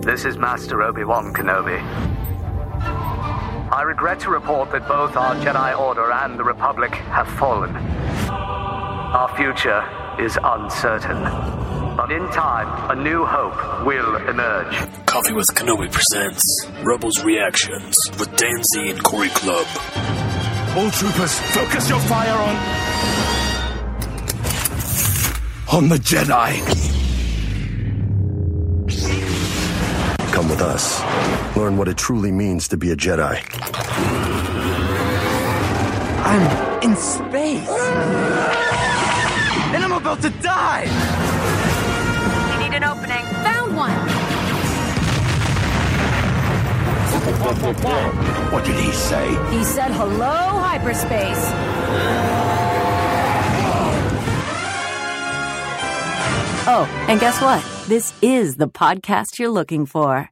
This is Master Obi-Wan Kenobi. I regret to report that both our Jedi Order and the Republic have fallen. Our future is uncertain. But in time, a new hope will emerge. Coffee with Kenobi presents Rebels Reactions with Dan Z and Corey Clubb. All troopers, focus your fire on the Jedi. Come with us. Learn what it truly means to be a Jedi. I'm in space. And I'm about to die. You need an opening. Found one. What did he say? He said hello, hyperspace. Oh, and guess what? This is the podcast you're looking for.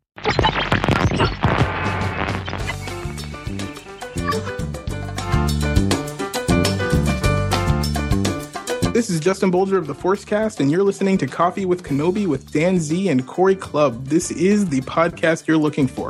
This is Justin Bolger of the Forcecast, and you're listening to Coffee with Kenobi with Dan Z and Corey Clubb. This is the podcast you're looking for.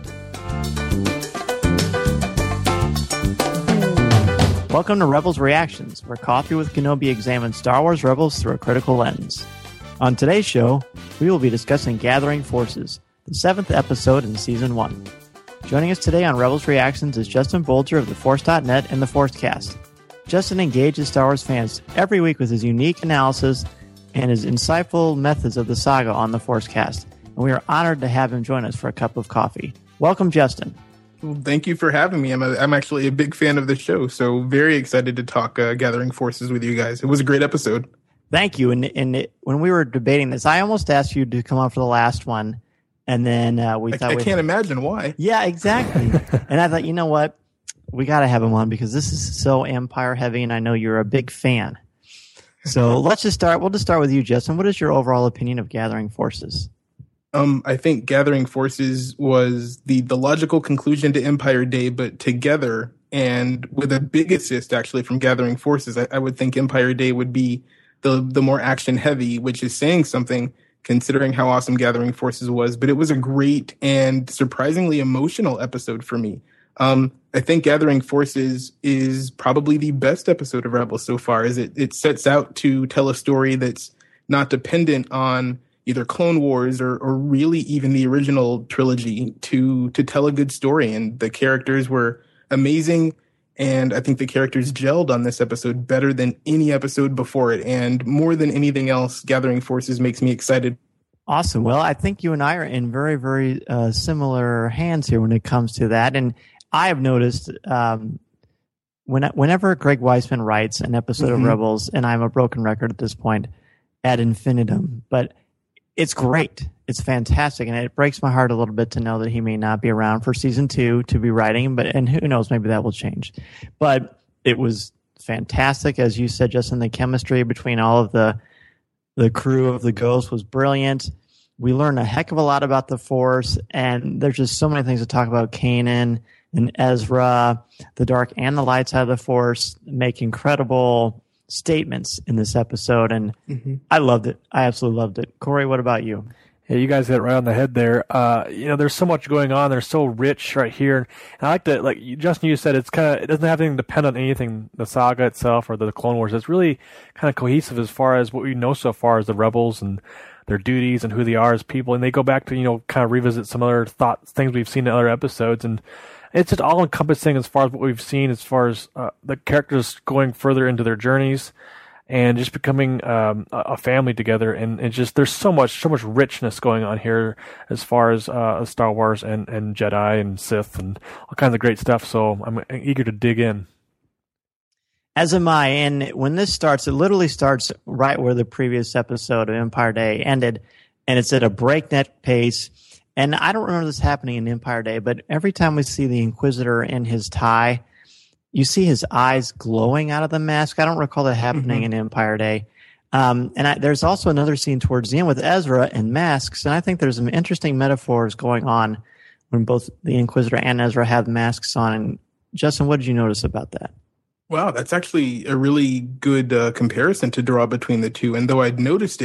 Welcome to Rebels Reactions, where Coffee with Kenobi examines Star Wars Rebels through a critical lens. On today's show, we will be discussing Gathering Forces, the 7th episode in Season 1. Joining us today on Rebels Reactions is Justin Bolger of TheForce.net and The Forcecast. Justin engages Star Wars fans every week with his unique analysis and his insightful methods of the saga on The Forcecast, and we are honored to have him join us for a cup of coffee. Welcome, Justin. Well, thank you for having me. I'm actually a big fan of the show, so very excited to talk Gathering Forces with you guys. It was a great episode. Thank you. And when we were debating this, I almost asked you to come up for the last one, and then I can't imagine why. Yeah, exactly. And I thought, you know what? We got to have him on because this is so Empire heavy, and I know you're a big fan. So let's just start. We'll just start with you, Justin. What is your overall opinion of Gathering Forces? I think Gathering Forces was the logical conclusion to Empire Day, but together and with a big assist actually from Gathering Forces, I would think Empire Day would be the more action heavy, which is saying something considering how awesome Gathering Forces was. But it was a great and surprisingly emotional episode for me. I think Gathering Forces is probably the best episode of Rebels so far, as it sets out to tell a story that's not dependent on either Clone Wars or really even the original trilogy to tell a good story. And the characters were amazing. And I think the characters gelled on this episode better than any episode before it. And more than anything else, Gathering Forces makes me excited. Awesome. Well, I think you and I are in very, very similar hands here when it comes to that. And I have noticed whenever Greg Weisman writes an episode of Rebels, and I'm a broken record at this point, ad infinitum, but it's great. It's fantastic. And it breaks my heart a little bit to know that he may not be around for season 2 to be writing, and who knows, maybe that will change. But it was fantastic. As you said, Justin, the chemistry between all of the crew of the Ghost was brilliant. We learned a heck of a lot about the Force, and there's just so many things to talk about. Kanan and Ezra, the dark and the light side of the Force make incredible statements in this episode, and I loved it. I absolutely loved it. Corey, what about you? Yeah, you guys hit it right on the head there. There's so much going on. They're so rich right here. And I like that, like Justin, you said, it doesn't have anything to depend on anything, the saga itself or the Clone Wars. It's really kind of cohesive as far as what we know so far as the Rebels and their duties and who they are as people. And they go back to, kind of revisit some other things we've seen in other episodes. And it's just all encompassing as far as what we've seen, as far as the characters going further into their journeys and just becoming a family together. And it's just, there's so much richness going on here as far as Star Wars and Jedi and Sith and all kinds of great stuff. So I'm eager to dig in. As am I. And when this starts, it literally starts right where the previous episode of Empire Day ended, and it's at a breakneck pace. And I don't remember this happening in Empire Day, but every time we see the Inquisitor in his tie, you see his eyes glowing out of the mask. I don't recall that happening in Empire Day. There's also another scene towards the end with Ezra and masks, and I think there's some interesting metaphors going on when both the Inquisitor and Ezra have masks on. And Justin, what did you notice about that? Wow, that's actually a really good comparison to draw between the two. And though I'd noticed it,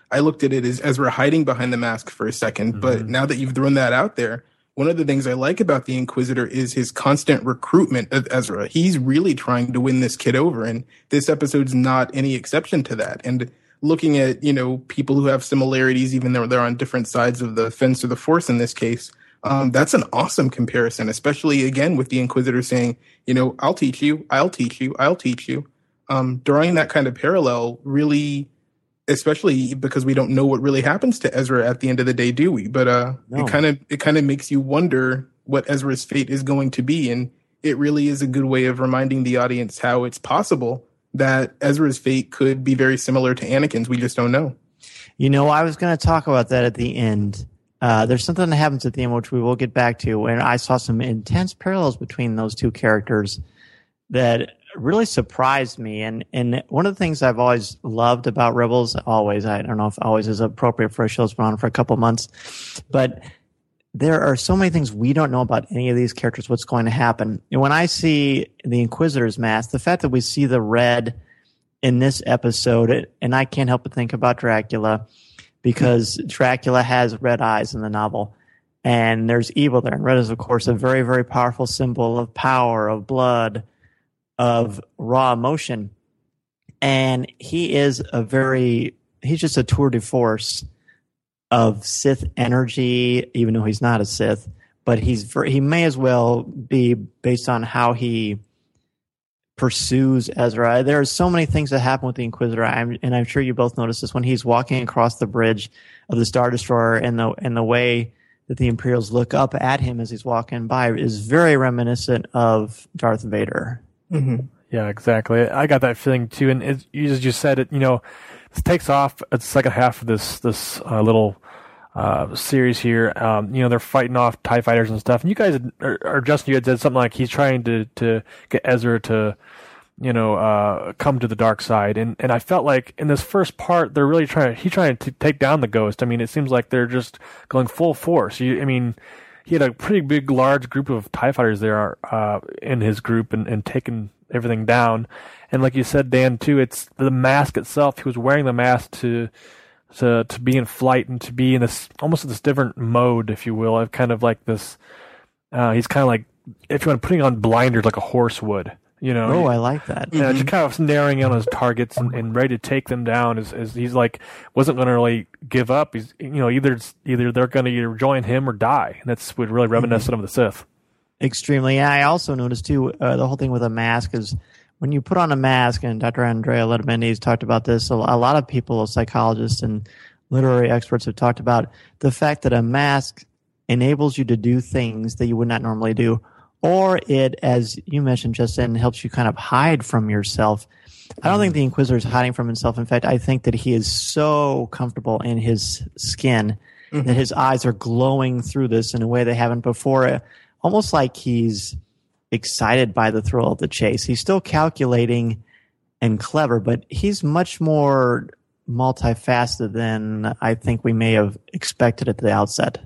I looked at it as Ezra hiding behind the mask for a second. But now that you've thrown that out there, one of the things I like about the Inquisitor is his constant recruitment of Ezra. He's really trying to win this kid over, and this episode's not any exception to that. And looking at, people who have similarities, even though they're on different sides of the fence or the Force in this case, that's an awesome comparison, especially, again, with the Inquisitor saying, I'll teach you, I'll teach you, I'll teach you. Drawing that kind of parallel really, especially because we don't know what really happens to Ezra at the end of the day, do we? But no. It kind of makes you wonder what Ezra's fate is going to be, and it really is a good way of reminding the audience how it's possible that Ezra's fate could be very similar to Anakin's. We just don't know. I was going to talk about that at the end. There's something that happens at the end, which we will get back to, and I saw some intense parallels between those two characters that really surprised me. And one of the things I've always loved about Rebels, I don't know if always is appropriate for a show that's been on for a couple months, but there are so many things we don't know about any of these characters, what's going to happen. And when I see the Inquisitor's mask, the fact that we see the red in this episode, and I can't help but think about Dracula, because Dracula has red eyes in the novel, and there's evil there. And red is, of course, a very, very powerful symbol of power, of blood, of raw emotion. And he's just a tour de force of Sith energy, even though he's not a Sith, but he may as well be, based on how he pursues Ezra. There are so many things that happen with the Inquisitor, and I'm sure you both noticed this when he's walking across the bridge of the Star Destroyer, and the way that the Imperials look up at him as he's walking by is very reminiscent of Darth Vader. Mm-hmm. Yeah, exactly. I got that feeling too, and as you said, it this takes off at the second half of this little series here. They're fighting off TIE fighters and stuff, and you guys or Justin, you had said something like he's trying to get Ezra to come to the dark side, and I felt like in this first part they're really trying to take down the Ghost. I mean, it seems like they're just going full force. He had a pretty big, large group of TIE fighters there in his group and taking everything down. And like you said, Dan, too, it's the mask itself. He was wearing the mask to be in flight and to be in this almost this different mode, if you will, of kind of like this. He's kind of like, if you want, putting on blinders like a horse would. Oh, I like that. Yeah, just kind of narrowing in on his targets and ready to take them down. As he's like wasn't going to really give up. He's either they're going to either join him or die. And that's what really reminiscent of the Sith. Extremely. Yeah, I also noticed too the whole thing with a mask is when you put on a mask, and Dr. Andrea Letamenes talked about this. A lot of people, psychologists and literary experts, have talked about the fact that a mask enables you to do things that you would not normally do. Or it, as you mentioned, Justin, helps you kind of hide from yourself. I don't think the Inquisitor is hiding from himself. In fact, I think that he is so comfortable in his skin that his eyes are glowing through this in a way they haven't before. Almost like he's excited by the thrill of the chase. He's still calculating and clever, but he's much more multifaceted than I think we may have expected at the outset.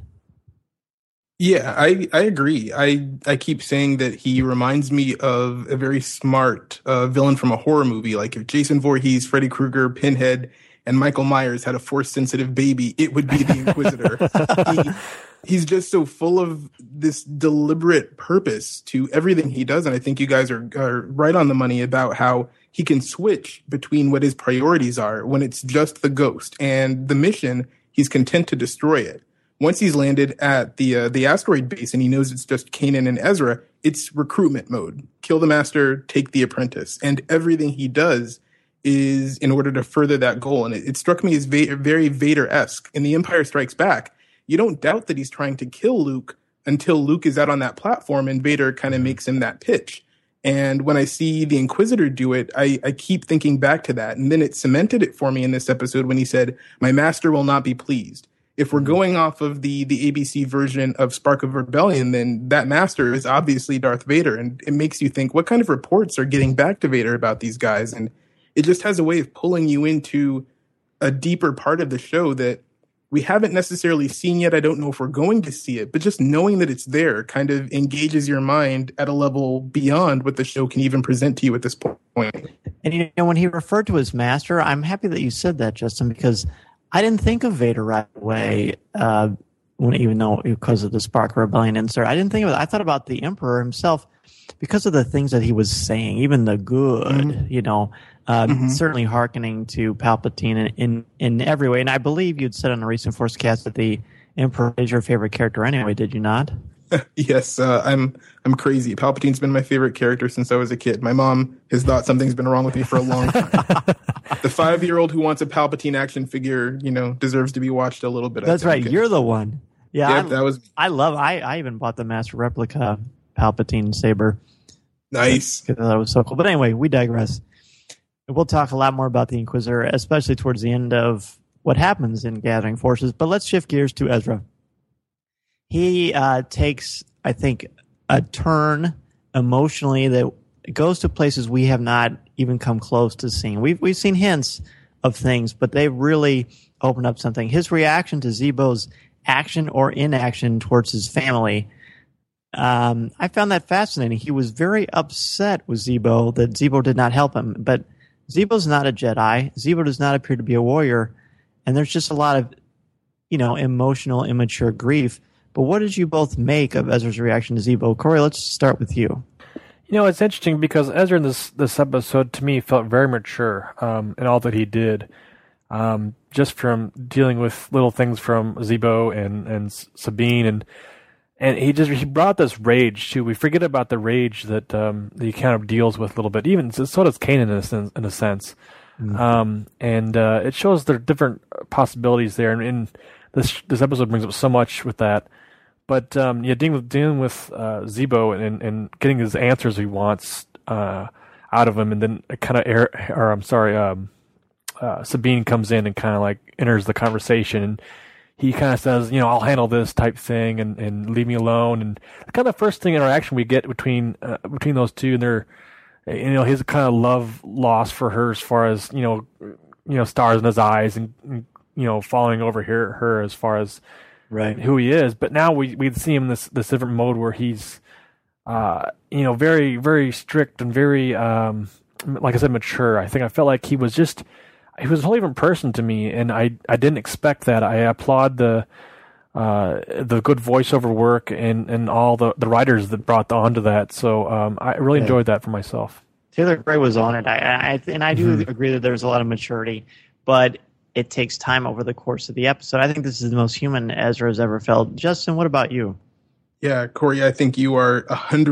Yeah, I agree. I keep saying that he reminds me of a very smart villain from a horror movie. Like if Jason Voorhees, Freddy Krueger, Pinhead, and Michael Myers had a Force-sensitive baby, it would be the Inquisitor. He's just so full of this deliberate purpose to everything he does. And I think you guys are right on the money about how he can switch between what his priorities are when it's just the Ghost and the mission. He's content to destroy it. Once he's landed at the asteroid base and he knows it's just Kanan and Ezra, it's recruitment mode. Kill the master, take the apprentice. And everything he does is in order to further that goal. And it struck me as very Vader-esque. In The Empire Strikes Back, you don't doubt that he's trying to kill Luke until Luke is out on that platform and Vader kind of makes him that pitch. And when I see the Inquisitor do it, I keep thinking back to that. And then it cemented it for me in this episode when he said, "My master will not be pleased." If we're going off of the ABC version of Spark of Rebellion, then that master is obviously Darth Vader. And it makes you think, what kind of reports are getting back to Vader about these guys? And it just has a way of pulling you into a deeper part of the show that we haven't necessarily seen yet. I don't know if we're going to see it, but just knowing that it's there kind of engages your mind at a level beyond what the show can even present to you at this point. And when he referred to his master, I'm happy that you said that, Justin, because I didn't think of Vader right away, even though because of the Spark of Rebellion insert. I didn't think of it. I thought about the Emperor himself because of the things that he was saying, even the good, certainly hearkening to Palpatine in every way. And I believe you'd said on a recent Forcecast that the Emperor is your favorite character anyway, did you not? Yes, I'm crazy. Palpatine's been my favorite character since I was a kid. My mom has thought something's been wrong with me for a long time. The 5-year-old who wants a Palpatine action figure, deserves to be watched a little bit. That's right. You're the one. Yeah, yep, that was. I even bought the Master Replica Palpatine saber. Nice. Because that was so cool. But anyway, we digress. We'll talk a lot more about the Inquisitor, especially towards the end of what happens in Gathering Forces. But let's shift gears to Ezra. He takes, I think, a turn emotionally that goes to places we have not even come close to seeing. We've seen hints of things, but they really opened up something. His reaction to Zebo's action or inaction towards his family, I found that fascinating. He was very upset with Zebo that Zebo did not help him, but Zebo's not a Jedi. Zebo does not appear to be a warrior, and there's just a lot of, emotional, immature grief. But what did you both make of Ezra's reaction to Zebo? Corey, let's start with you. It's interesting because Ezra in this episode, to me, felt very mature in all that he did. Just from dealing with little things from Zebo and Sabine, and he brought this rage too. We forget about the rage that he kind of deals with a little bit. Even so does Kanan in a sense. And it shows there are different possibilities there. And this episode brings up so much with that. But dealing with Zebo and getting his answers he wants out of him, and then Sabine comes in and kind of like enters the conversation, and he kind of says, I'll handle this type thing, and leave me alone. And kind of the first interaction we get between those two, and they're, his kind of love lost for her as far as stars in his eyes, and falling over her as far as right who he is. But now we see him in this different mode where he's very, very strict and very like I said, mature. I felt like he was a whole different person to me, and I didn't expect that. I applaud the good voiceover work and all the writers that brought on to that. So I really enjoyed that for myself. Taylor Gray was on it. I do agree that there's a lot of maturity, but it takes time over the course of the episode. I think this is the most human Ezra has ever felt. Justin, what about you? Yeah, Corey, I think you are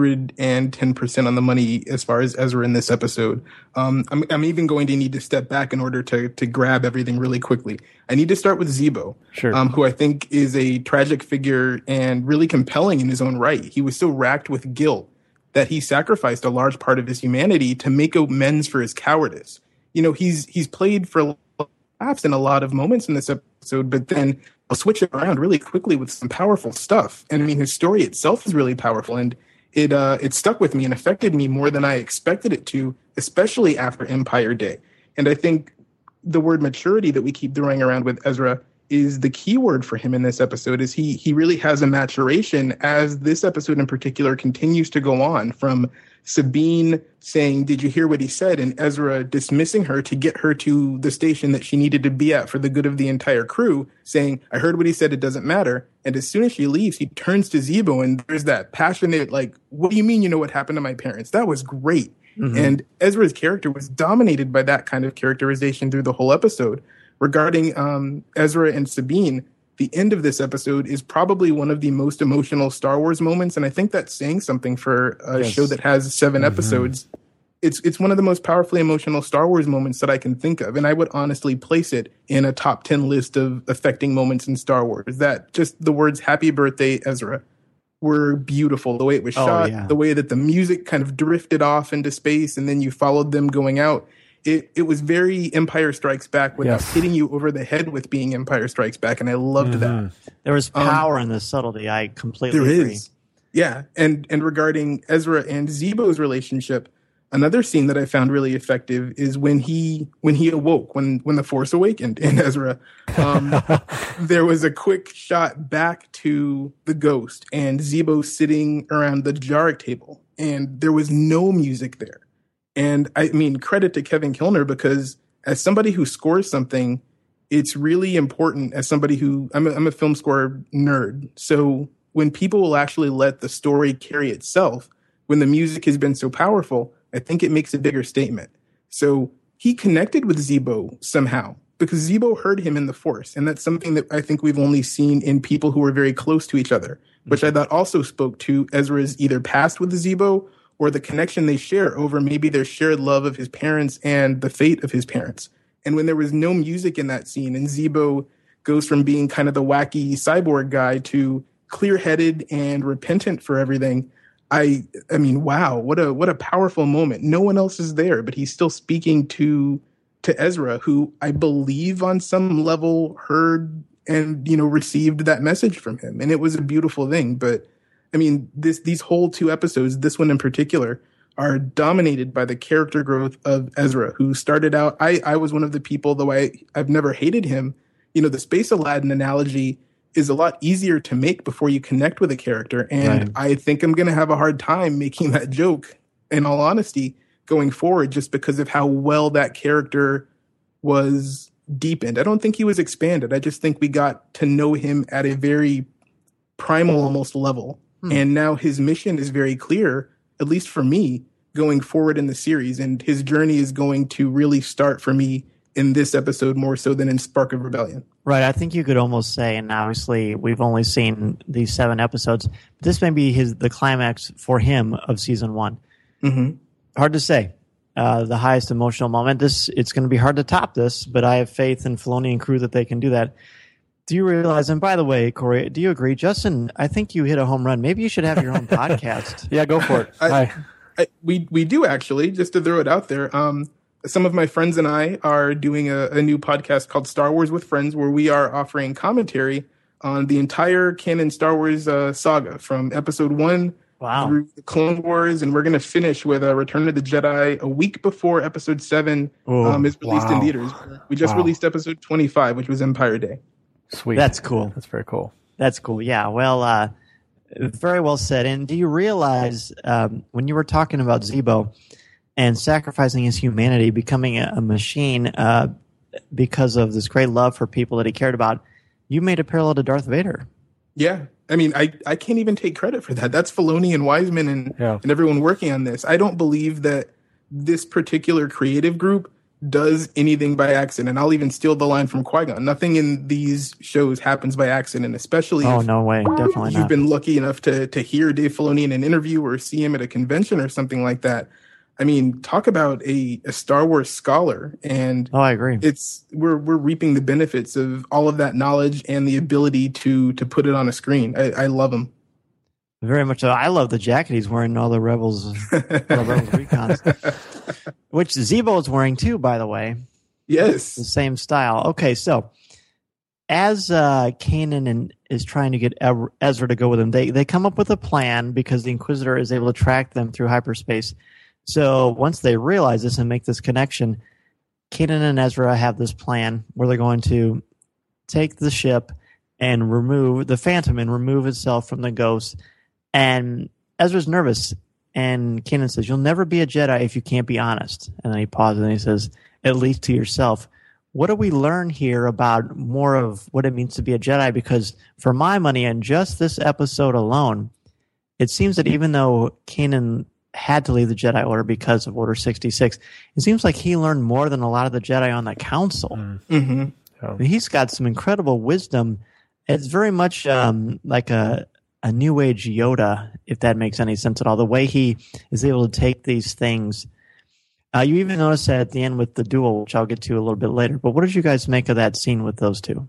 110% on the money as far as Ezra in this episode. I'm even going to need to step back in order to grab everything really quickly. I need to start with Zebo, sure. Who I think is a tragic figure and really compelling in his own right. He was so racked with guilt that he sacrificed a large part of his humanity to make amends for his cowardice. He's played for laughs in a lot of moments in this episode, but then I'll switch it around really quickly with some powerful stuff. And I mean, his story itself is really powerful, and it stuck with me and affected me more than I expected it to, especially after Empire Day. And I think the word maturity that we keep throwing around with Ezra is the key word for him in this episode. Is he really has a maturation as this episode in particular continues to go on, from Sabine saying, "Did you hear what he said?" and Ezra dismissing her to get her to the station that she needed to be at for the good of the entire crew, saying, "I heard what he said, it doesn't matter." And as soon as she leaves, he turns to Zebo, and there's that passionate, like, "What do you mean you know what happened to my parents?" That was great. Mm-hmm. And Ezra's character was dominated by that kind of characterization through the whole episode. Regarding Ezra and Sabine, the end of this episode is probably one of the most emotional Star Wars moments, and I think that's saying something for a show that has 7 episodes. It's one of the most powerfully emotional Star Wars moments that I can think of, and I would honestly place it in a top 10 list of affecting moments in Star Wars. That just the words "Happy Birthday, Ezra" were beautiful. The way it was shot, the way that the music kind of drifted off into space, and then you followed them going out. It was very Empire Strikes Back without hitting you over the head with being Empire Strikes Back, and I loved that. There was power in the subtlety. I completely agree. Is. Yeah, and regarding Ezra and Zebo's relationship, another scene that I found really effective is when he awoke, when the Force awakened in Ezra. There was a quick shot back to the Ghost and Zebo sitting around the Jarek table, and there was no music there. And I mean, credit to Kevin Kilner, because as somebody who scores something, it's really important as somebody who I'm a film score nerd. So when people will actually let the story carry itself, when the music has been so powerful, I think it makes a bigger statement. So he connected with Zebo somehow because Zebo heard him in the Force. And that's something that I think we've only seen in people who are very close to each other, which I thought also spoke to Ezra's either past with Zebo or the connection they share over maybe their shared love of his parents and the fate of his parents. And when there was no music in that scene and Zebo goes from being kind of the wacky cyborg guy to clear-headed and repentant for everything, I mean, wow, what a powerful moment. No one else is there, but he's still speaking to Ezra, who I believe on some level heard and, received that message from him. And it was a beautiful thing. But I mean, these whole 2 episodes, this one in particular, are dominated by the character growth of Ezra, who started out, I was one of the people, though I've never hated him. The Space Aladdin analogy is a lot easier to make before you connect with a character. And I think I'm going to have a hard time making that joke, in all honesty, going forward, just because of how well that character was deepened. I don't think he was expanded. I just think we got to know him at a very primal almost level. And now his mission is very clear, at least for me, going forward in the series. And his journey is going to really start for me in this episode more so than in Spark of Rebellion. Right. I think you could almost say, and obviously we've only seen these 7 episodes, but this may be the climax for him of season 1. Mm-hmm. Hard to say. The highest emotional moment. It's going to be hard to top this, but I have faith in Filoni and crew that they can do that. Do you realize, and by the way, Corey, do you agree? Justin, I think you hit a home run. Maybe you should have your own podcast. Yeah, go for it. We do, actually, just to throw it out there. Some of my friends and I are doing a new podcast called Star Wars with Friends, where we are offering commentary on the entire canon Star Wars saga from episode 1 through the Clone Wars. And we're going to finish with Return of the Jedi a week before episode 7 is released in theaters. We just released episode 25, which was Empire Day. Sweet. That's cool. That's very cool. That's cool. Yeah. Well, very well said. And do you realize when you were talking about Zebo and sacrificing his humanity, becoming a machine because of this great love for people that he cared about, you made a parallel to Darth Vader. Yeah. I mean, I can't even take credit for that. That's Filoni and Wiseman and everyone working on this. I don't believe that this particular creative group does anything by accident. I'll even steal the line from Qui-Gon. Nothing in these shows happens by accident, especially if no way. Definitely you've been lucky enough to hear Dave Filoni in an interview or see him at a convention or something like that. I mean, talk about a Star Wars scholar. And I agree. We're reaping the benefits of all of that knowledge and the ability to put it on a screen. I love him. Very much so. I love the jacket he's wearing in all the Rebels recons. Which Zebo is wearing too, by the way. Yes. The same style. Okay, so as Kanan is trying to get Ezra to go with him, they come up with a plan because the Inquisitor is able to track them through hyperspace. So once they realize this and make this connection, Kanan and Ezra have this plan where they're going to take the ship and remove the Phantom and remove itself from the Ghost. And Ezra's nervous. And Kanan says, "You'll never be a Jedi if you can't be honest." And then he pauses and he says, "At least to yourself." What do we learn here about more of what it means to be a Jedi? Because for my money, in just this episode alone, it seems that even though Kanan had to leave the Jedi Order because of Order 66, it seems like he learned more than a lot of the Jedi on the Council. Mm-hmm. I mean, he's got some incredible wisdom. It's very much like a New Age Yoda, if that makes any sense at all. The way he is able to take these things. You even notice that at the end with the duel, which I'll get to a little bit later. But what did you guys make of that scene with those two?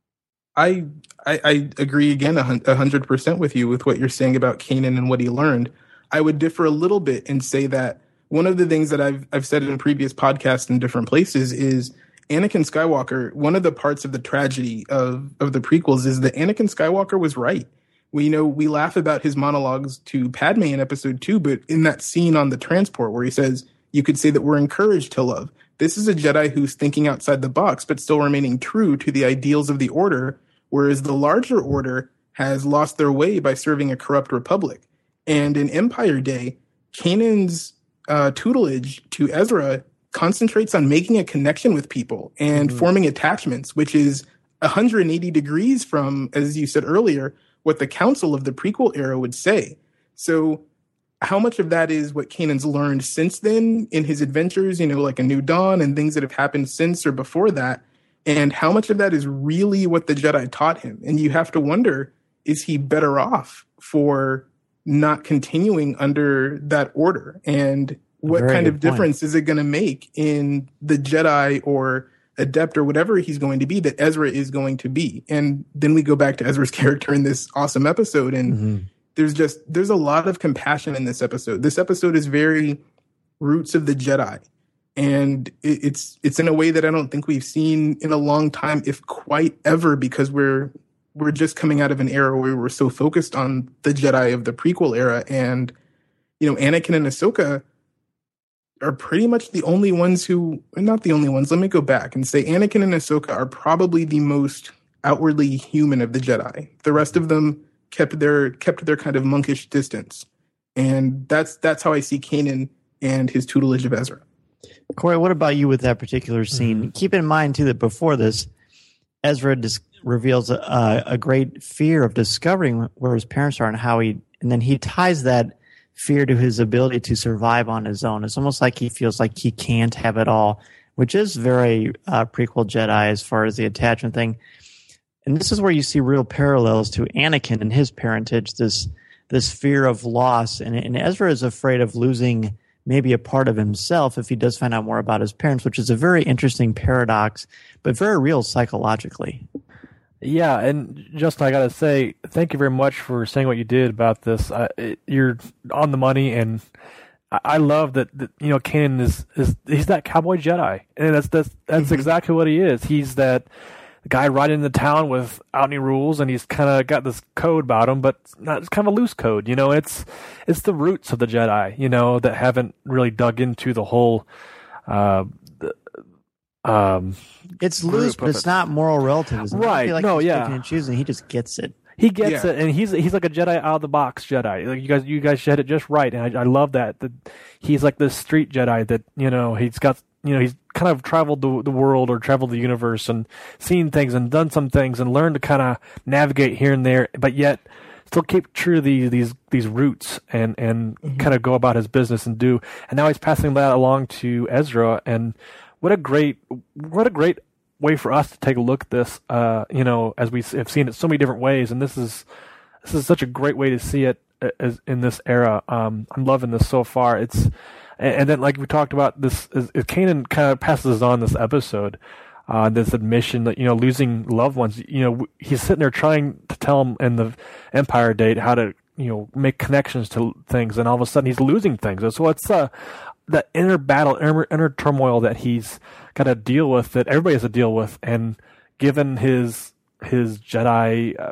I agree again 100% with you with what you're saying about Kanan and what he learned. I would differ a little bit and say that one of the things that I've said in previous podcasts in different places is Anakin Skywalker. One of the parts of the tragedy of the prequels is that Anakin Skywalker was right. We laugh about his monologues to Padme in episode 2, but in that scene on the transport where he says, you could say that we're encouraged to love. This is a Jedi who's thinking outside the box, but still remaining true to the ideals of the Order, whereas the larger Order has lost their way by serving a corrupt republic. And in Empire Day, Kanan's tutelage to Ezra concentrates on making a connection with people and forming attachments, which is 180 degrees from, as you said earlier, what the council of the prequel era would say. So how much of that is what Kanan's learned since then in his adventures, like A New Dawn and things that have happened since or before that? And how much of that is really what the Jedi taught him? And you have to wonder, is he better off for not continuing under that order? And what kind of difference is it going to make in the Jedi or adept or whatever he's going to be that Ezra is going to be? And then we go back to Ezra's character in this awesome episode. And there's a lot of compassion in this episode. This episode is very roots of the Jedi. And it's in a way that I don't think we've seen in a long time, if quite ever, because we're just coming out of an era where we're so focused on the Jedi of the prequel era. And, Anakin and Ahsoka are pretty much the only ones who, not the only ones, let me go back and say Anakin and Ahsoka are probably the most outwardly human of the Jedi. The rest of them kept their kind of monkish distance. And that's how I see Kanan and his tutelage of Ezra. Corey, what about you with that particular scene? Keep in mind, too, that before this, Ezra reveals a great fear of discovering where his parents are and then he ties that fear to his ability to survive on his own. It's almost like he feels like he can't have it all, which is very prequel Jedi as far as the attachment thing. And this is where you see real parallels to Anakin and his parentage, this fear of loss. And Ezra is afraid of losing maybe a part of himself if he does find out more about his parents, which is a very interesting paradox, but very real psychologically. Yeah, and Justin, I got to say, thank you very much for saying what you did about this. You're on the money, and I love that Kanan is he's that cowboy Jedi, and that's exactly what he is. He's that guy riding into town without any rules, and he's kind of got this code about him, but it's kind of a loose code. It's the roots of the Jedi, that haven't really dug into the whole. It's loose, but it's not moral relativism. Right? I feel like he's picking and choosing. He just gets it. He gets it, and he's like a Jedi out of the box Jedi. Like you guys said it just right, and I love that he's like this street Jedi that he's got. He's kind of traveled the world or traveled the universe and seen things and done some things and learned to kind of navigate here and there, but yet still keep true to these roots and kind of go about his business and do. And now he's passing that along to Ezra, and what a great way for us to take a look at this. As we have seen it so many different ways, and this is such a great way to see it as in this era. I'm loving this so far. And then, like we talked about, this Kanan kind of passes on this episode, this admission that losing loved ones. He's sitting there trying to tell him in the Empire date how to make connections to things, and all of a sudden he's losing things. So it's that inner battle, inner turmoil that he's got to deal with, that everybody has to deal with, and given his Jedi,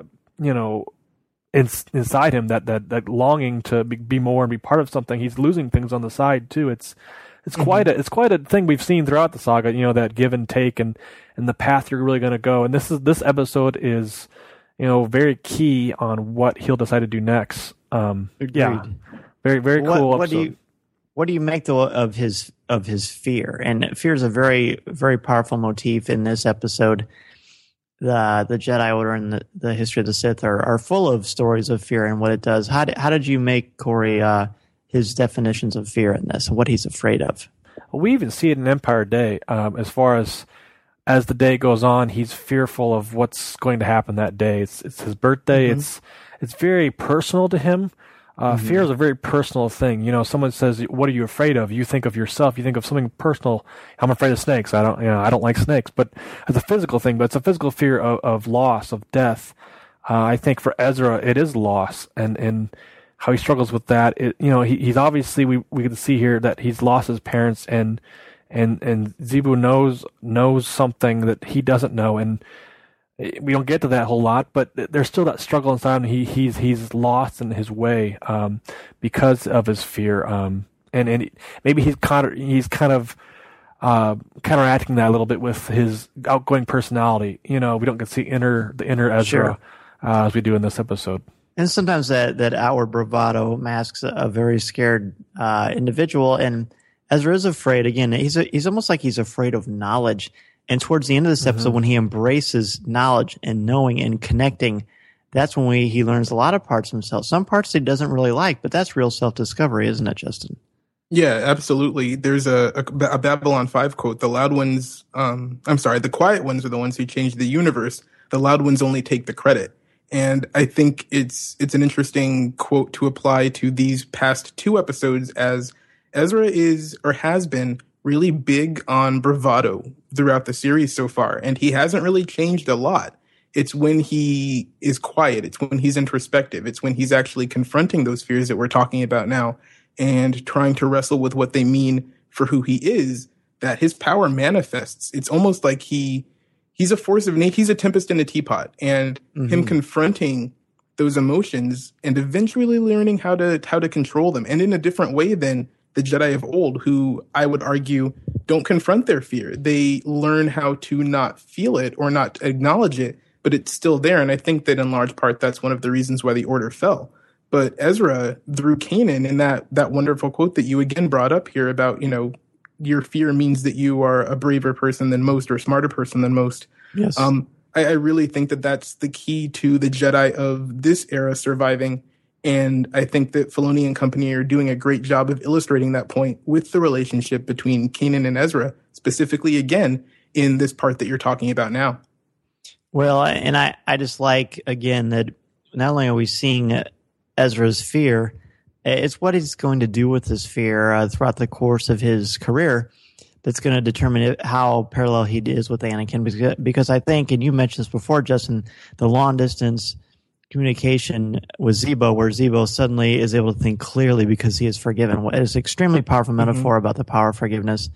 inside him, that longing to be more and be part of something, he's losing things on the side too. It's quite a thing we've seen throughout the saga. That give and take and the path you're really going to go. And this episode is very key on what he'll decide to do next. Yeah, very very cool. What do you make though of his fear? And fear is a very very powerful motif in this episode. The Jedi Order and the history of the Sith are full of stories of fear and what it does. How did you make Corey his definitions of fear in this and what he's afraid of? Well, we even see it in Empire Day. As far as the day goes on, he's fearful of what's going to happen that day. It's his birthday. Mm-hmm. It's very personal to him. Fear is a very personal thing. Someone says, "What are you afraid of?" You think of yourself. You think of something personal. I'm afraid of snakes. I don't like snakes. But it's a physical thing. But it's a physical fear of loss, of death. I think for Ezra, it is loss, and how he struggles with that. He's obviously we can see here that he's lost his parents, and Zebu knows something that he doesn't know, and we don't get to that whole lot, but there's still that struggle inside him. He's lost in his way because of his fear, and maybe he's kind of counteracting that a little bit with his outgoing personality. We don't get to see the inner Ezra as we do in this episode. And sometimes that outward bravado masks a very scared individual, and Ezra is afraid. Again, he's almost like he's afraid of knowledge. And towards the end of this episode, when he embraces knowledge and knowing and connecting, that's when he learns a lot of parts of himself. Some parts he doesn't really like, but that's real self-discovery, isn't it, Justin? Yeah, absolutely. There's a Babylon 5 quote. The quiet ones are the ones who change the universe. The loud ones only take the credit. And I think it's an interesting quote to apply to these past 2 episodes, as Ezra is or has been really big on bravado throughout the series so far. And he hasn't really changed a lot. It's when he is quiet. It's when he's introspective. It's when he's actually confronting those fears that we're talking about now and trying to wrestle with what they mean for who he is, that his power manifests. It's almost like he's a force of nature. He's a tempest in a teapot, and him confronting those emotions and eventually learning how to control them, and in a different way than the Jedi of old, who I would argue don't confront their fear. They learn how to not feel it or not acknowledge it, but it's still there. And I think that in large part, that's one of the reasons why the Order fell. But Ezra, through Kanan, in that wonderful quote that you again brought up here about, your fear means that you are a braver person than most or a smarter person than most. Yes. I really think that that's the key to the Jedi of this era surviving. And I think that Filoni and company are doing a great job of illustrating that point with the relationship between Kanan and Ezra, specifically, again, in this part that you're talking about now. Well, and I just like, again, that not only are we seeing Ezra's fear, it's what he's going to do with his fear throughout the course of his career that's going to determine how parallel he is with Anakin. Because I think, and you mentioned this before, Justin, the long-distance communication with Zebo, where Zebo suddenly is able to think clearly because he is forgiven. It's an extremely powerful metaphor about the power of forgiveness.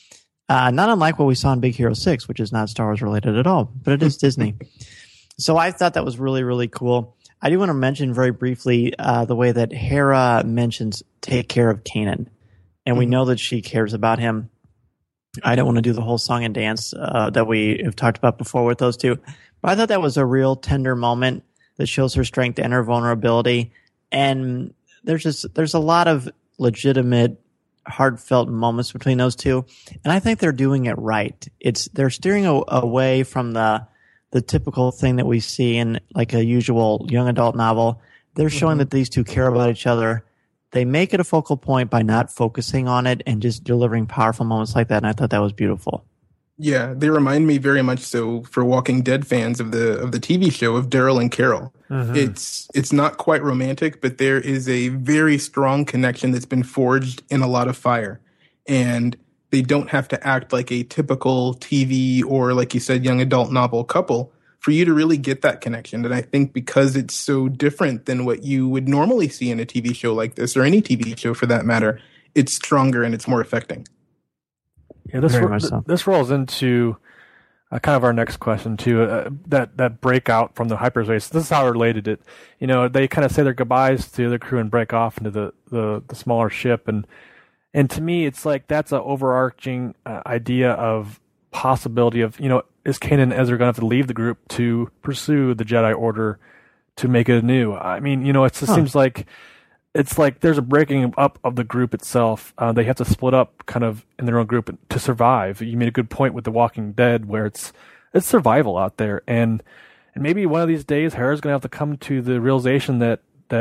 Not unlike what we saw in Big Hero 6, which is not Star Wars related at all, but it is Disney. So I thought that was really, really cool. I do want to mention very briefly the way that Hera mentions take care of Kanan. And we know that she cares about him. I don't want to do the whole song and dance that we have talked about before with those two. But I thought that was a real tender moment that shows her strength and her vulnerability. And there's a lot of legitimate, heartfelt moments between those two. And I think they're doing it right. They're steering away from the typical thing that we see in like a usual young adult novel. They're showing that these two care about each other. They make it a focal point by not focusing on it and just delivering powerful moments like that. And I thought that was beautiful. Yeah, they remind me very much so, for Walking Dead fans, of the TV show of Daryl and Carol. It's not quite romantic, but there is a very strong connection that's been forged in a lot of fire. And they don't have to act like a typical TV or, like you said, young adult novel couple for you to really get that connection. And I think because it's so different than what you would normally see in a TV show like this, or any TV show for that matter, it's stronger and it's more affecting. Yeah, this rolls into kind of our next question too. That breakout from the hyperspace. This is how I related it. They kind of say their goodbyes to the crew and break off into the smaller ship, and to me, it's like that's an overarching idea of possibility of is Kanan and Ezra going to have to leave the group to pursue the Jedi Order to make it anew? I mean, it seems like. It's like there's a breaking up of the group itself. They have to split up kind of in their own group to survive. You made a good point with The Walking Dead, where it's survival out there. And maybe one of these days, Hera's going to have to come to the realization that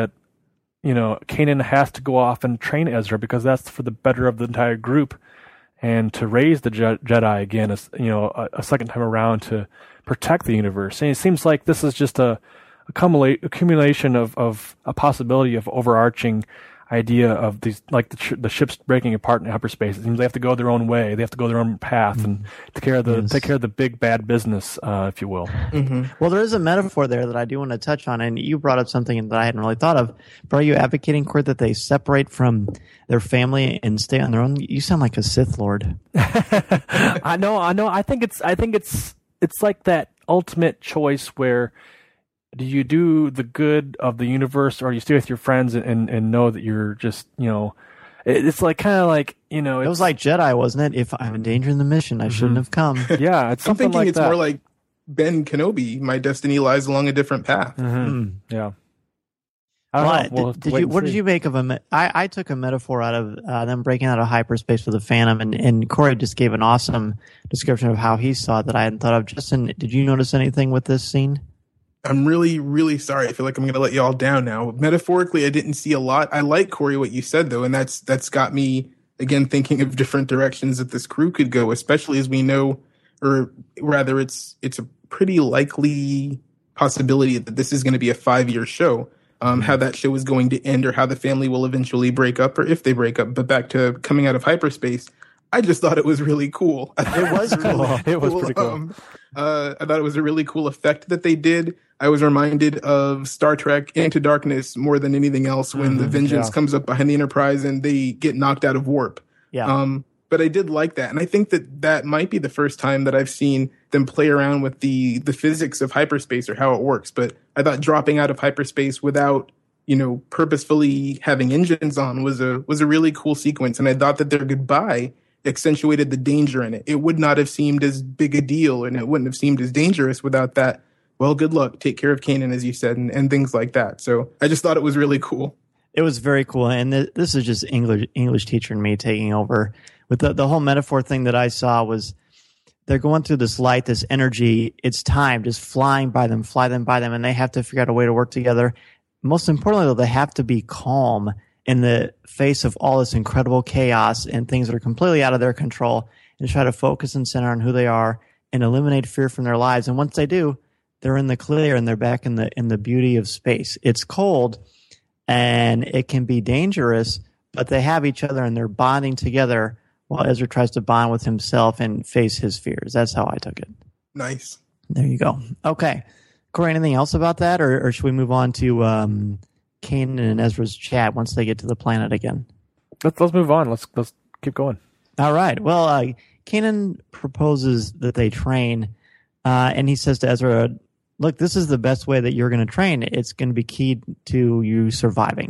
Kanan has to go off and train Ezra, because that's for the better of the entire group, and to raise the Jedi again, a second time around to protect the universe. And it seems like this is just a accumulation of a possibility of overarching idea of these, like the ships breaking apart in hyperspace. It seems they have to go their own way. They have to go their own path and take care of the big bad business, if you will. Well, there is a metaphor there that I do want to touch on, and you brought up something that I hadn't really thought of. But are you advocating, Court, that they separate from their family and stay on their own? You sound like a Sith Lord. I know. I think it's like that ultimate choice where, do you do the good of the universe, or you stay with your friends and know that you're just, it's like kind of like, it was like Jedi, wasn't it? If I'm endangering the mission, I shouldn't have come. Yeah, it's something I'm thinking like it's that. more like Ben Kenobi. My destiny lies along a different path. Yeah. I don't know. What did you make of them? I took a metaphor out of them breaking out of hyperspace with the Phantom, and Corey just gave an awesome description of how he saw it that I hadn't thought of. Justin, did you notice anything with this scene? I'm really, really sorry. I feel like I'm going to let you all down now. Metaphorically, I didn't see a lot. I like, Corey, what you said, though, and that's got me, again, thinking of different directions that this crew could go, especially as we know, or rather it's a pretty likely possibility that this is going to be a 5-year show. How that show is going to end or how the family will eventually break up or if they break up. But back to coming out of hyperspace, I just thought it was really cool. It was cool. It was pretty cool. I thought it was a really cool effect that they did. I was reminded of Star Trek Into Darkness more than anything else when the Vengeance comes up behind the Enterprise and they get knocked out of warp. Yeah. But I did like that. And I think that might be the first time that I've seen them play around with the physics of hyperspace or how it works. But I thought dropping out of hyperspace without, purposefully having engines on was a really cool sequence. And I thought that their goodbye accentuated the danger in it. It would not have seemed as big a deal and it wouldn't have seemed as dangerous without that. Well, good luck. Take care of Kanan, as you said, and things like that. So I just thought it was really cool. It was very cool. And this is just English teacher and me taking over. With the whole metaphor thing that I saw was they're going through this light, this energy. It's time just fly them by them, and they have to figure out a way to work together. Most importantly, though, they have to be calm in the face of all this incredible chaos and things that are completely out of their control and try to focus and center on who they are and eliminate fear from their lives. And once they do, they're in the clear and they're back in the beauty of space. It's cold and it can be dangerous, but they have each other and they're bonding together while Ezra tries to bond with himself and face his fears. That's how I took it. Nice. There you go. Okay. Corey, anything else about that, or should we move on to Kanan and Ezra's chat once they get to the planet again? Let's move on. Let's keep going. All right. Well, Kanan proposes that they train, and he says to Ezra, look, this is the best way that you're going to train. It's going to be key to you surviving.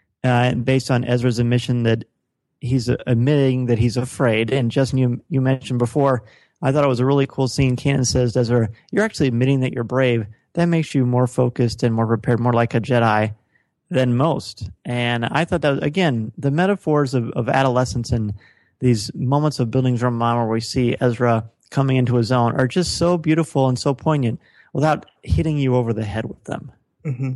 Based on Ezra's admission that he's admitting that he's afraid. And Justin, you mentioned before, I thought it was a really cool scene. Kanan says to Ezra, you're actually admitting that you're brave. That makes you more focused and more prepared, more like a Jedi than most. And I thought that, again, the metaphors of adolescence and these moments of building drum where we see Ezra coming into his own are just so beautiful and so poignant without hitting you over the head with them. Mm-hmm.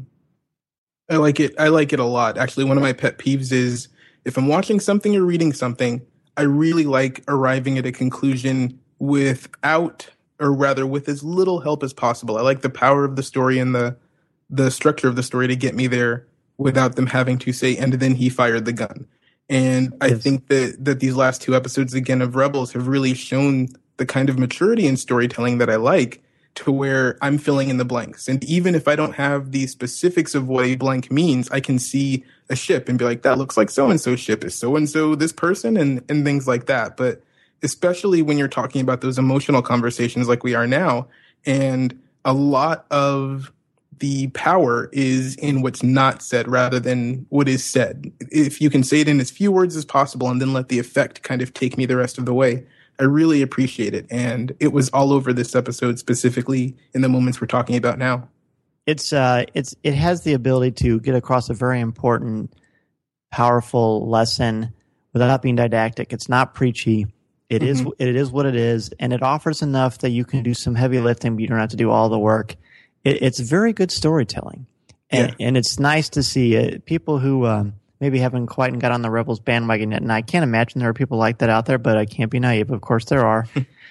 I like it. I like it a lot. Actually, one of my pet peeves is if I'm watching something or reading something, I really like arriving at a conclusion without, or rather with as little help as possible. I like the power of the story and the structure of the story to get me there without them having to say, and then he fired the gun. And I think that these last 2 episodes, again, of Rebels have really shown the kind of maturity in storytelling that I like, to where I'm filling in the blanks. And even if I don't have the specifics of what a blank means, I can see a ship and be like, that looks like so-and-so ship. Is so-and-so this person? And things like that. But especially when you're talking about those emotional conversations like we are now, and a lot of the power is in what's not said rather than what is said. If you can say it in as few words as possible and then let the effect kind of take me the rest of the way, I really appreciate it. And it was all over this episode, specifically in the moments we're talking about now. It has the ability to get across a very important, powerful lesson without being didactic. It's not preachy. It is what it is. And it offers enough that you can do some heavy lifting, but you don't have to do all the work. It's very good storytelling. And it's nice to see people who maybe haven't quite got on the Rebels bandwagon yet. And I can't imagine there are people like that out there, but I can't be naive. Of course there are.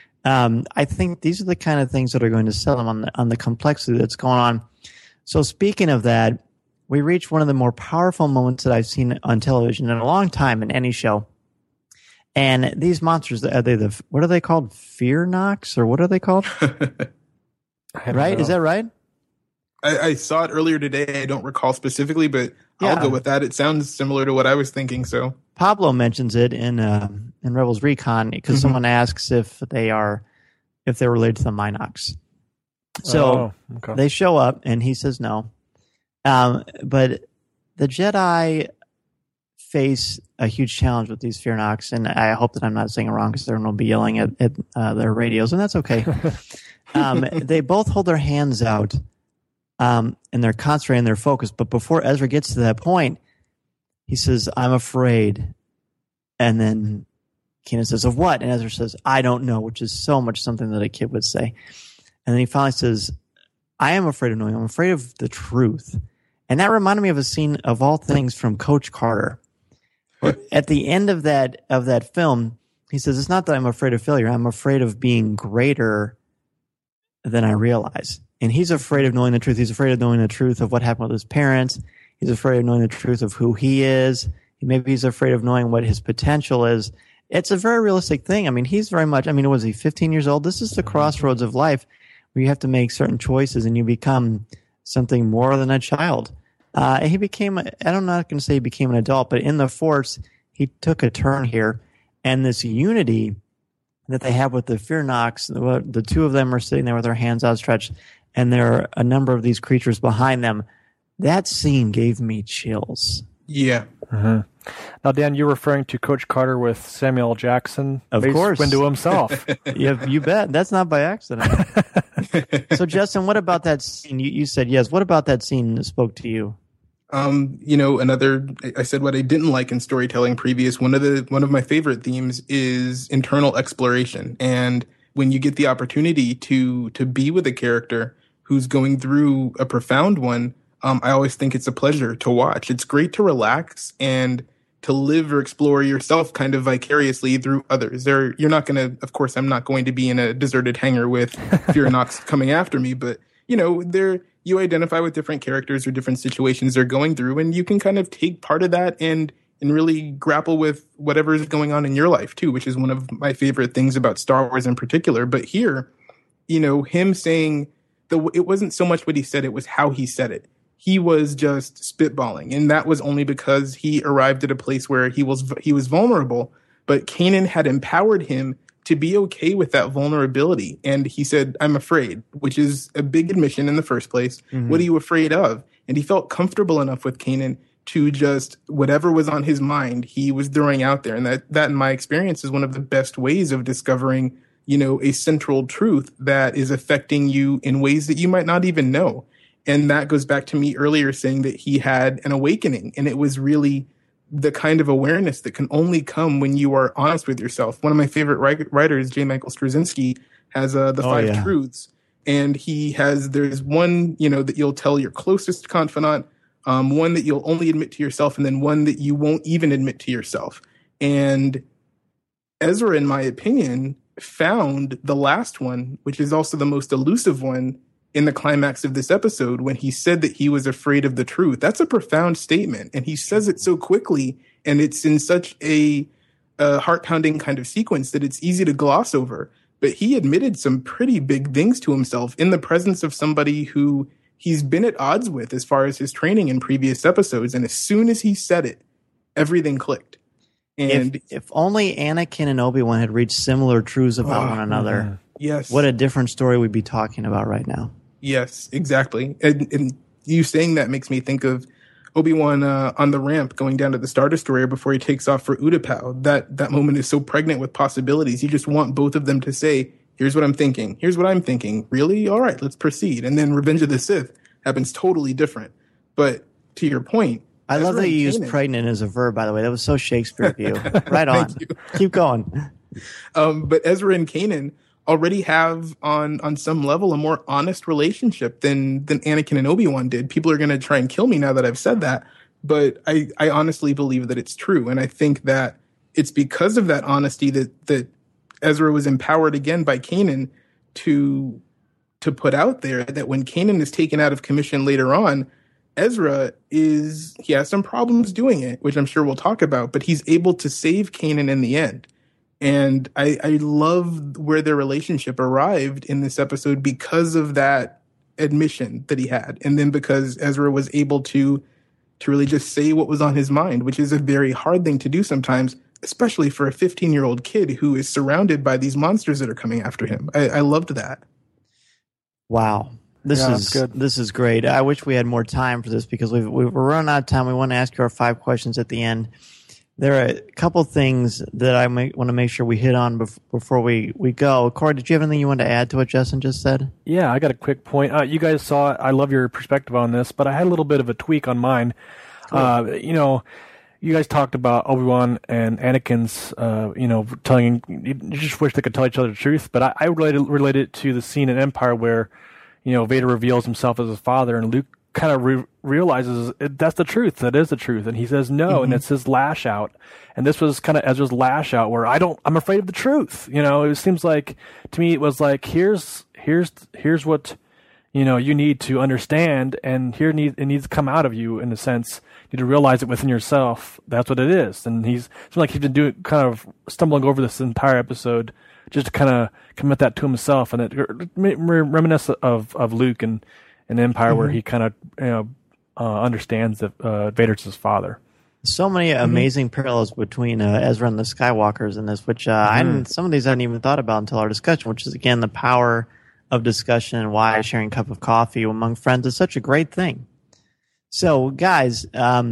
I think these are the kind of things that are going to sell them on the complexity that's going on. So speaking of that, we reach one of the more powerful moments that I've seen on television in a long time in any show. And these monsters, what are they called? Fear Knocks, or what are they called? Right? Is that right? I saw it earlier today. I don't recall specifically, but I'll go with that. It sounds similar to what I was thinking. So Pablo mentions it in Rebels Recon because someone asks if they're related to the Minox. So they show up and he says no. But the Jedi face a huge challenge with these Fear Knocks, and I hope that I'm not saying it wrong because everyone will be yelling at their radios, and that's okay. They both hold their hands out and they're concentrating, they're focused. But before Ezra gets to that point, he says, "I'm afraid," and then Kanan says, "Of what?" And Ezra says, "I don't know," which is so much something that a kid would say. And then he finally says, "I am afraid of knowing. I'm afraid of the truth." And that reminded me of a scene of all things from Coach Carter. At the end of that film, he says, "It's not that I'm afraid of failure. I'm afraid of being greater than I realize." And he's afraid of knowing the truth. He's afraid of knowing the truth of what happened with his parents. He's afraid of knowing the truth of who he is. Maybe he's afraid of knowing what his potential is. It's a very realistic thing. I mean, he's very much, was he 15 years old? This is the crossroads of life where you have to make certain choices and you become something more than a child. He became, I'm not going to say he became an adult, but in the Force, he took a turn here. And this unity that they have with the Fear Nox, the two of them are sitting there with their hands outstretched, and there are a number of these creatures behind them. That scene gave me chills. Yeah. Mm-hmm. Now, Dan, you're referring to Coach Carter with Samuel L. Jackson, of course, Windu himself. You bet. That's not by accident. So, Justin, what about that scene? You said yes. What about that scene that spoke to you? I said what I didn't like in storytelling previous. One of my favorite themes is internal exploration. And when you get the opportunity to be with a character who's going through a profound one, I always think it's a pleasure to watch. It's great to relax and to live or explore yourself kind of vicariously through others. You're not going to, of course, I'm not going to be in a deserted hangar with Fear Nox coming after me, but you identify with different characters or different situations they're going through, and you can kind of take part of that and really grapple with whatever is going on in your life too, which is one of my favorite things about Star Wars in particular. But here, him saying it wasn't so much what he said, it was how he said it. He was just spitballing, and that was only because he arrived at a place where he was vulnerable, but Kanan had empowered him to be okay with that vulnerability. And he said, "I'm afraid," which is a big admission in the first place. Mm-hmm. What are you afraid of? And he felt comfortable enough with Kanan to just, whatever was on his mind, he was throwing out there. And that in my experience is one of the best ways of discovering, a central truth that is affecting you in ways that you might not even know. And that goes back to me earlier saying that he had an awakening, and it was really the kind of awareness that can only come when you are honest with yourself. One of my favorite writers, J. Michael Straczynski, has the Five Truths, and there's one, that you'll tell your closest confidant, one that you'll only admit to yourself, and then one that you won't even admit to yourself. And Ezra, in my opinion, found the last one, which is also the most elusive one, in the climax of this episode when he said that he was afraid of the truth. That's a profound statement, and he says it so quickly, and it's in such a heart-pounding kind of sequence that it's easy to gloss over. But he admitted some pretty big things to himself in the presence of somebody who he's been at odds with as far as his training in previous episodes, and as soon as he said it, everything clicked. And if only Anakin and Obi-Wan had reached similar truths about one another, yes, what a different story we'd be talking about right now. Yes, exactly. And you saying that makes me think of Obi-Wan on the ramp going down to the Star Destroyer before he takes off for Utapau. That moment is so pregnant with possibilities. You just want both of them to say, "Here's what I'm thinking. Here's what I'm thinking. Really? All right, let's proceed." And then Revenge of the Sith happens totally different. But to your point, I love that you used pregnant as a verb, by the way. That was so Shakespeare of you. Right on. Keep going. But Ezra and Kanan already have on some level a more honest relationship than Anakin and Obi-Wan did. People are going to try and kill me now that I've said that, but I honestly believe that it's true. And I think that it's because of that honesty that Ezra was empowered again by Kanan to put out there that when Kanan is taken out of commission later on, Ezra he has some problems doing it, which I'm sure we'll talk about, but he's able to save Kanan in the end. And I love where their relationship arrived in this episode because of that admission that he had. And then because Ezra was able to really just say what was on his mind, which is a very hard thing to do sometimes, especially for a 15-year-old kid who is surrounded by these monsters that are coming after him. I loved that. Wow. This is great. I wish we had more time for this because we're running out of time. We want to ask you our 5 questions at the end. There are a couple things that I want to make sure we hit on before we go. Corey, did you have anything you wanted to add to what Justin just said? Yeah, I got a quick point. You guys saw it. I love your perspective on this, but I had a little bit of a tweak on mine. Cool. You guys talked about Obi-Wan and Anakin's, telling, you just wish they could tell each other the truth, but I related it to the scene in Empire where, Vader reveals himself as his father, and Luke kind of realizes that's the truth. That is the truth. And he says no, and it's his lash out. And this was kind of Ezra's lash out where I'm afraid of the truth. It seems like, to me, it was like, here's what, you need to understand, and it needs to come out of you in a sense. You need to realize it within yourself. That's what it is. And it seems like he's been kind of stumbling over this entire episode just to kind of commit that to himself. And it reminisce of Luke and Empire, where he kind of understands that Vader's his father. So many amazing parallels between Ezra and the Skywalkers in this, which some of these I hadn't even thought about until our discussion, which is, again, the power of discussion and why sharing a cup of coffee among friends is such a great thing. So, guys,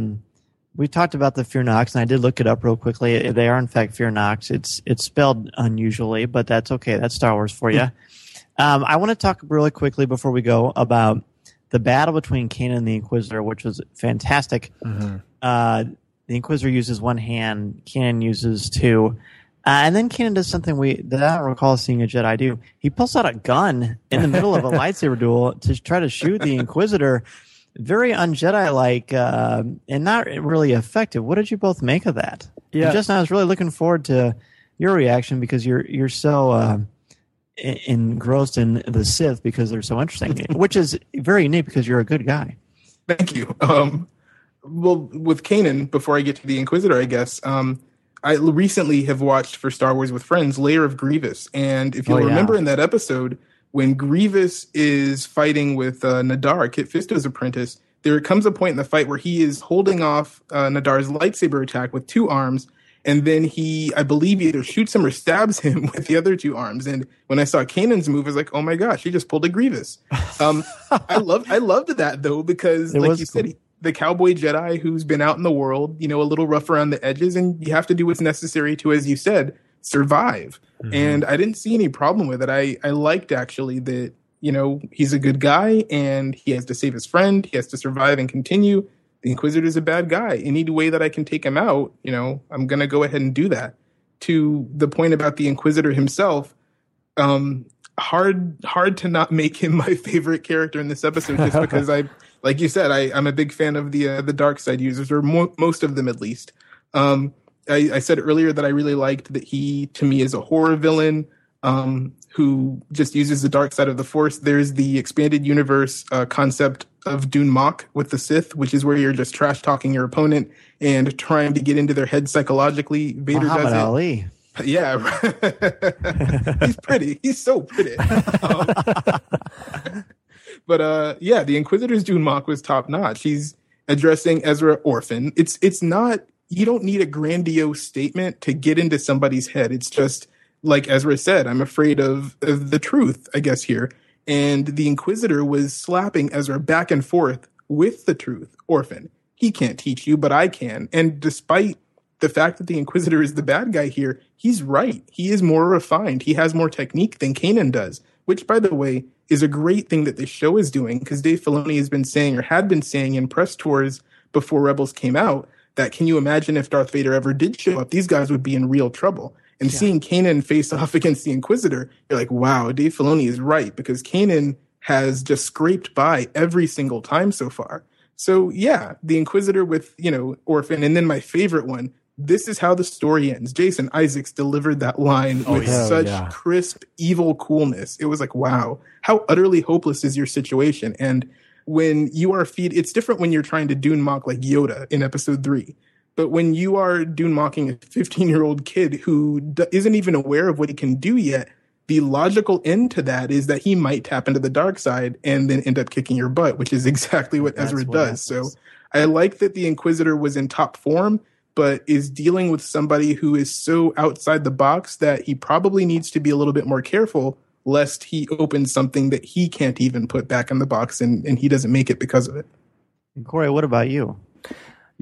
we talked about the Fear Nox, and I did look it up real quickly. They are, in fact, Fear Nox. It's spelled unusually, but that's okay. That's Star Wars for you. I want to talk really quickly before we go about the battle between Kanan and the Inquisitor, which was fantastic. The Inquisitor uses one hand, Kanan uses two. And then Kanan does something that I don't recall seeing a Jedi do. He pulls out a gun in the middle of a lightsaber duel to try to shoot the Inquisitor. Very un-Jedi-like and not really effective. What did you both make of that? Yeah. Justin, I was really looking forward to your reaction because you're so engrossed in the Sith because they're so interesting, which is very neat because you're a good guy. Thank you. Well, with Kanan, before I get to the Inquisitor, I guess, I recently have watched for Star Wars with Friends, Lair of Grievous. And if you'll remember in that episode, when Grievous is fighting with Nadar, Kit Fisto's apprentice, there comes a point in the fight where he is holding off Nadar's lightsaber attack with two arms, and then he, I believe, either shoots him or stabs him with the other two arms. And when I saw Kanan's move, I was like, oh my gosh, he just pulled a Grievous. I loved that, though, because, like you said, the cowboy Jedi who's been out in the world, a little rough around the edges, and you have to do what's necessary to, as you said, survive. And I didn't see any problem with it. I liked, actually, that, he's a good guy, and he has to save his friend. He has to survive and continue. The Inquisitor's a bad guy. Any way that I can take him out, I'm going to go ahead and do that. To the point about the Inquisitor himself, hard to not make him my favorite character in this episode, just because like you said, I'm a big fan of the dark side users, or most of them at least. I said earlier that I really liked that he, to me, is a horror villain who just uses the dark side of the Force. There's the expanded universe concept of Dune Mach with the Sith, which is where you're just trash talking your opponent and trying to get into their head psychologically. Vader Muhammad does it. Ali. Yeah, he's pretty. He's so pretty. But the Inquisitor's Dune Mach was top notch. He's addressing Ezra Orphan. It's not. You don't need a grandiose statement to get into somebody's head. It's just like Ezra said, I'm afraid of the truth, I guess, here. And the Inquisitor was slapping Ezra back and forth with the truth. Orphan, he can't teach you, but I can. And despite the fact that the Inquisitor is the bad guy here, he's right. He is more refined. He has more technique than Kanan does, which, by the way, is a great thing that this show is doing, because Dave Filoni has been saying, or had been saying in press tours before Rebels came out, that can you imagine if Darth Vader ever did show up, these guys would be in real trouble. And seeing Kanan face off against the Inquisitor, you're like, wow, Dave Filoni is right, because Kanan has just scraped by every single time so far. So yeah, the Inquisitor with, Orphan, and then my favorite one, this is how the story ends. Jason Isaacs delivered that line with such crisp, evil coolness. It was like, wow, how utterly hopeless is your situation? And when you are it's different when you're trying to Dune Mach like Yoda in episode 3. But when you are Dune Mocking a 15-year-old kid who isn't even aware of what he can do yet, the logical end to that is that he might tap into the dark side and then end up kicking your butt, which is exactly what Ezra does. So I like that the Inquisitor was in top form, but is dealing with somebody who is so outside the box that he probably needs to be a little bit more careful, lest he opens something that he can't even put back in the box and he doesn't make it because of it. And Corey, what about you?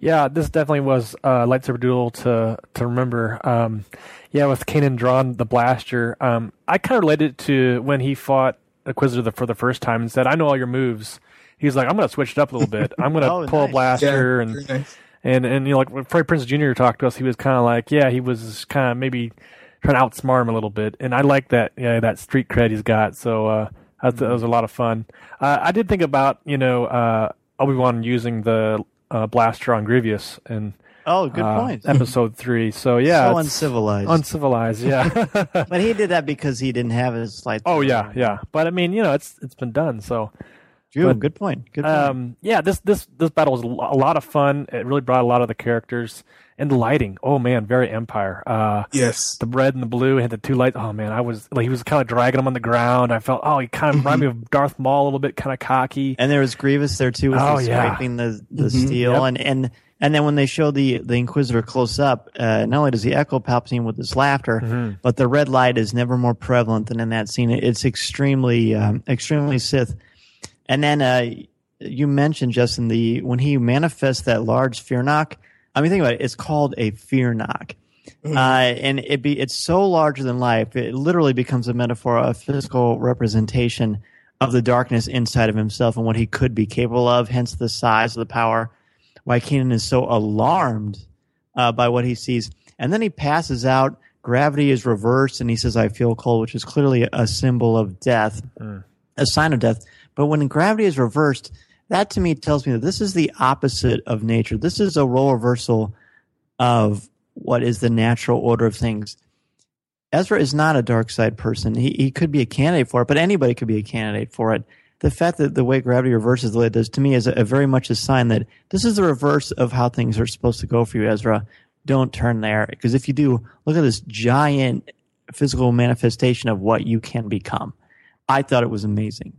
Yeah, this definitely was a lightsaber duel to remember. With Kanan drawing the blaster, I kind of related it to when he fought Inquisitor for the first time and said, "I know all your moves." He's like, "I'm going to switch it up a little bit. I'm going to pull a blaster and like when Freddie Prinze Jr. talked to us, he was kind of like, he was kind of maybe trying to outsmart him a little bit, and I like that that street cred he's got. So that was a lot of fun. I did think about Obi-Wan using the blaster on Grievous and good point. Episode 3. So so uncivilized, yeah. But he did that because he didn't have his lightsaber. Oh yeah. But I mean, it's been done. So good point. This battle was a lot of fun. It really brought a lot of the characters and the lighting. Oh man, very Empire. Yes, the red and the blue had the two lights. Oh man, he was kind of dragging them on the ground. I felt he kind of reminded me of Darth Maul a little bit, kind of cocky. And there was Grievous there too, with scraping the steel. Yep. And then when they show the Inquisitor close up, not only does he echo Palpatine with his laughter, but the red light is never more prevalent than in that scene. It's extremely Sith. And then you mentioned, Justin, when he manifests that large fear knock. I mean, think about it. It's called a fear knock. And it's so larger than life. It literally becomes a metaphor, a physical representation of the darkness inside of himself and what he could be capable of, hence the size of the power. Why Kanan is so alarmed by what he sees. And then he passes out. Gravity is reversed, and he says, "I feel cold," which is clearly a symbol of death, a sign of death. But when gravity is reversed, that to me tells me that this is the opposite of nature. This is a role reversal of what is the natural order of things. Ezra is not a dark side person. He could be a candidate for it, but anybody could be a candidate for it. The fact that the way gravity reverses the way it does, to me, is a very much a sign that this is the reverse of how things are supposed to go for you, Ezra. Don't turn there, because if you do, look at this giant physical manifestation of what you can become. I thought it was amazing.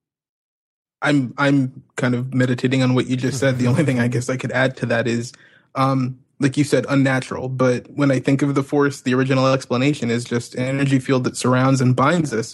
I'm kind of meditating on what you just said. The only thing I guess I could add to that is, like you said, unnatural. But when I think of the Force, the original explanation is just an energy field that surrounds and binds us.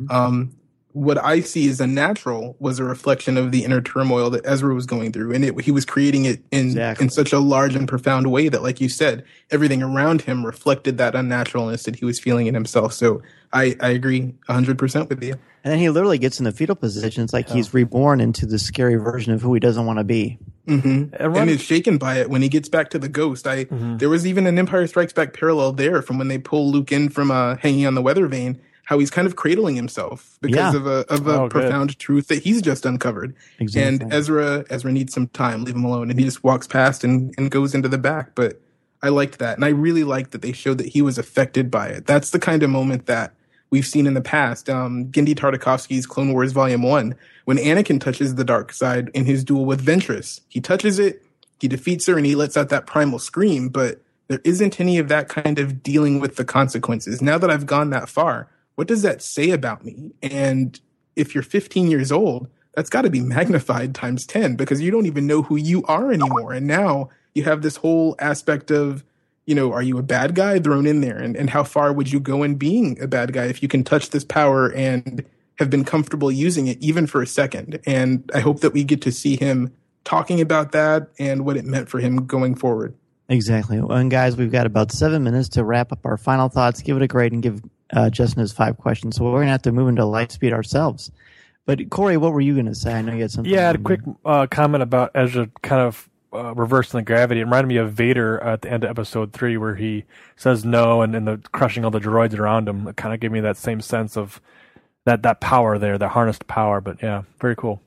What I see as unnatural was a reflection of the inner turmoil that Ezra was going through. And he was creating it in such a large and profound way that, like you said, everything around him reflected that unnaturalness that he was feeling in himself. So I agree 100% with you. And then he literally gets in the fetal position. It's like he's reborn into the scary version of who he doesn't want to be. And is shaken by it when he gets back to the Ghost. There was even an Empire Strikes Back parallel there from when they pull Luke in from hanging on the weather vane, how he's kind of cradling himself because of a profound truth that he's just uncovered. Exactly. And Ezra needs some time, leave him alone. And he just walks past and goes into the back. But I liked that. And I really liked that they showed that he was affected by it. That's the kind of moment that we've seen in the past. Genndy Tartakovsky's Clone Wars Volume 1, when Anakin touches the dark side in his duel with Ventress. He touches it, he defeats her, and he lets out that primal scream. But there isn't any of that kind of dealing with the consequences. Now that I've gone that far, what does that say about me? And if you're 15 years old, that's got to be magnified times 10, because you don't even know who you are anymore. And now you have this whole aspect of, are you a bad guy thrown in there? And how far would you go in being a bad guy if you can touch this power and have been comfortable using it even for a second? And I hope that we get to see him talking about that and what it meant for him going forward. Exactly. And guys, we've got about 7 minutes to wrap up our final thoughts, give it a grade, and give Justin his 5 questions. So we're going to have to move into Lightspeed ourselves. But Corey, what were you going to say? I know you had something. Yeah, I had a quick comment about Ezra kind of reversing the gravity. It reminded me of Vader at the end of Episode 3, where he says no and the crushing all the droids around him. It kind of gave me that same sense of that power there, that harnessed power. But yeah, very cool.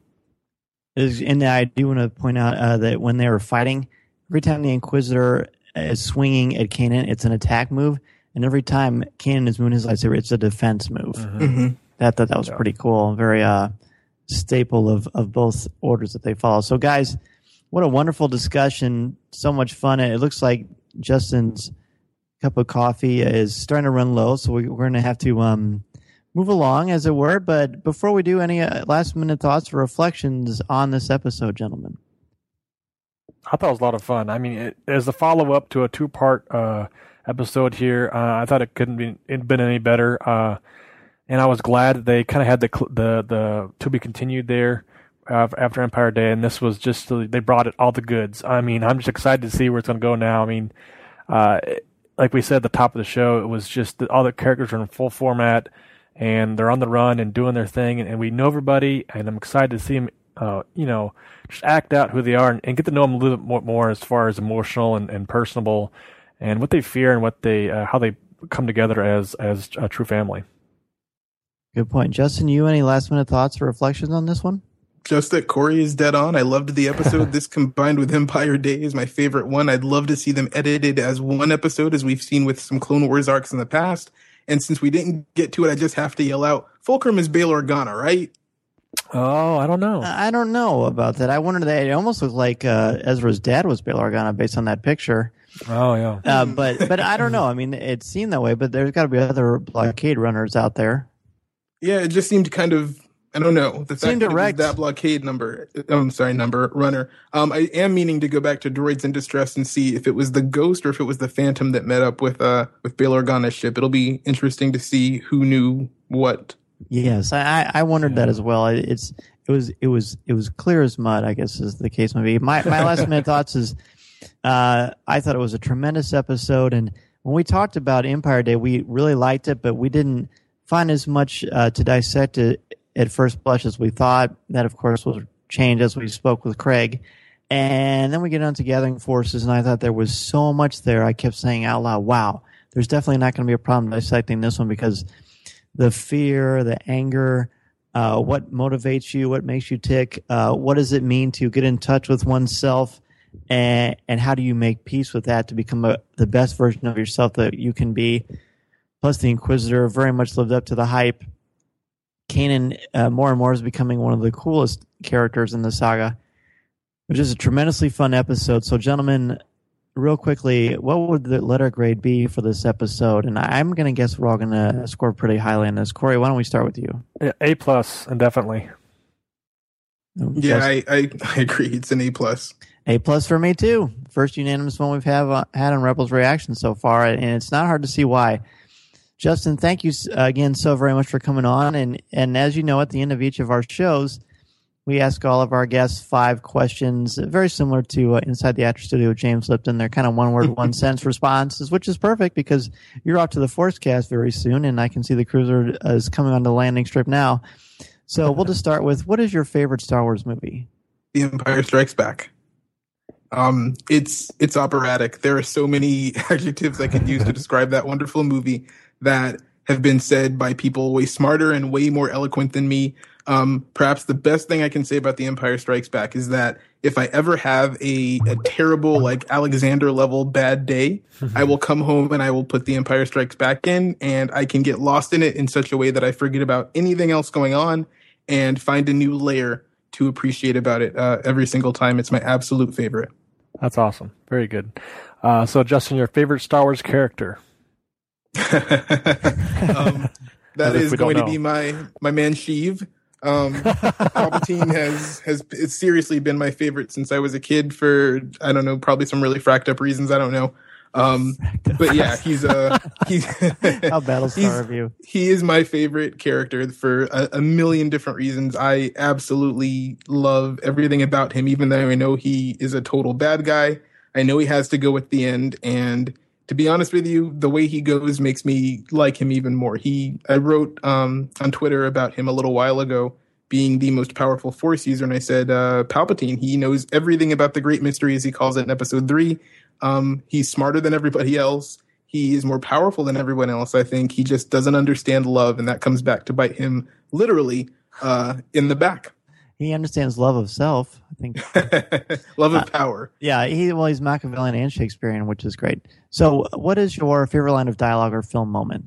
And I do want to point out that when they were fighting, every time the Inquisitor is swinging at Kanan, it's an attack move. And every time Kanan is moving his lightsaber, it's a defense move. That was pretty cool. Very staple of both orders that they follow. So guys, what a wonderful discussion. So much fun. It looks like Justin's cup of coffee is starting to run low, so we're going to have to move along, as it were. But before we do, any last-minute thoughts or reflections on this episode, gentlemen? I thought it was a lot of fun. I mean, as a follow-up to a 2-part episode here, I thought it couldn't been any better. And I was glad that they kind of had the to be continued there. after Empire Day, and this was just they brought it all the goods. I mean, I'm just excited to see where it's going to go now. I mean, like we said at the top of the show, it was just all the characters are in full format, and they're on the run and doing their thing, and we know everybody, and I'm excited to see them, just act out who they are and get to know them a little bit more as far as emotional and personable, and what they fear and what they how they come together as a true family. Good point. Justin, you any last minute thoughts or reflections on this one? Just that Corey is dead on. I loved the episode. This combined with Empire Day is my favorite one. I'd love to see them edited as one episode, as we've seen with some Clone Wars arcs in the past. And since we didn't get to it, I just have to yell out, Fulcrum is Bail Organa, right? Oh, I don't know. I don't know about that. I wondered that. It almost looked like Ezra's dad was Bail Organa based on that picture. Oh, yeah. But I don't know. I mean, it seemed that way, but there's got to be other blockade runners out there. Yeah, it just seemed kind of, I don't know. The fact direct. that blockade number runner. I am meaning to go back to Droids in Distress and see if it was the Ghost or if it was the Phantom that met up with Bail Organa's ship. It'll be interesting to see who knew what. Yes, I wondered that as well. It was clear as mud, I guess, as the case may be. My last minute thoughts is, I thought it was a tremendous episode, and when we talked about Empire Day, we really liked it, but we didn't find as much to dissect it at first blush as we thought. That, of course, will change as we spoke with Craig. And then we get on to Gathering Forces, and I thought there was so much there. I kept saying out loud, wow, there's definitely not going to be a problem dissecting this one, because the fear, the anger, what motivates you, what makes you tick, what does it mean to get in touch with oneself, and how do you make peace with that to become the best version of yourself that you can be. Plus, the Inquisitor very much lived up to the hype. Kanan more and more is becoming one of the coolest characters in the saga. It was just a tremendously fun episode. So, gentlemen, real quickly, what would the letter grade be for this episode? And I'm going to guess we're all going to score pretty highly on this. Corey, why don't we start with you? Yeah, A+, indefinitely. Yeah, I agree. It's an A+. A+ for me, too. First unanimous one we've had on Rebels Reaction so far, and it's not hard to see why. Justin, thank you again so very much for coming on. And as you know, at the end of each of our shows, we ask all of our guests 5 questions, very similar to Inside the Actor Studio with James Lipton. They're kind of one-word, one-sentence responses, which is perfect because you're off to the Forcecast very soon, and I can see the cruiser is coming on the landing strip now. So we'll just start with, what is your favorite Star Wars movie? The Empire Strikes Back. It's operatic. There are so many adjectives I could use to describe that wonderful movie that have been said by people way smarter and way more eloquent than me. Perhaps the best thing I can say about The Empire Strikes Back is that if I ever have a terrible, like Alexander level bad day, I will come home and I will put The Empire Strikes Back in, and I can get lost in it in such a way that I forget about anything else going on and find a new layer to appreciate about it every single time. It's my absolute favorite. That's awesome. Very good. So, Justin, your favorite Star Wars character? That is going to be my man Sheev. Palpatine has seriously been my favorite since I was a kid for, I don't know, probably some really fracked up reasons. I don't know. But yeah, he's how Battlestar of you. He is my favorite character for a million different reasons. I absolutely love everything about him, even though I know he is a total bad guy. I know he has to go at the end, and to be honest with you, the way he goes makes me like him even more. I wrote on Twitter about him a little while ago being the most powerful Force user, and I said, Palpatine, he knows everything about the Great Mystery, as he calls it in Episode 3. He's smarter than everybody else. He is more powerful than everyone else, I think. He just doesn't understand love, and that comes back to bite him literally in the back. He understands love of self, I think. Love of power. Yeah, he's Machiavellian and Shakespearean, which is great. So what is your favorite line of dialogue or film moment?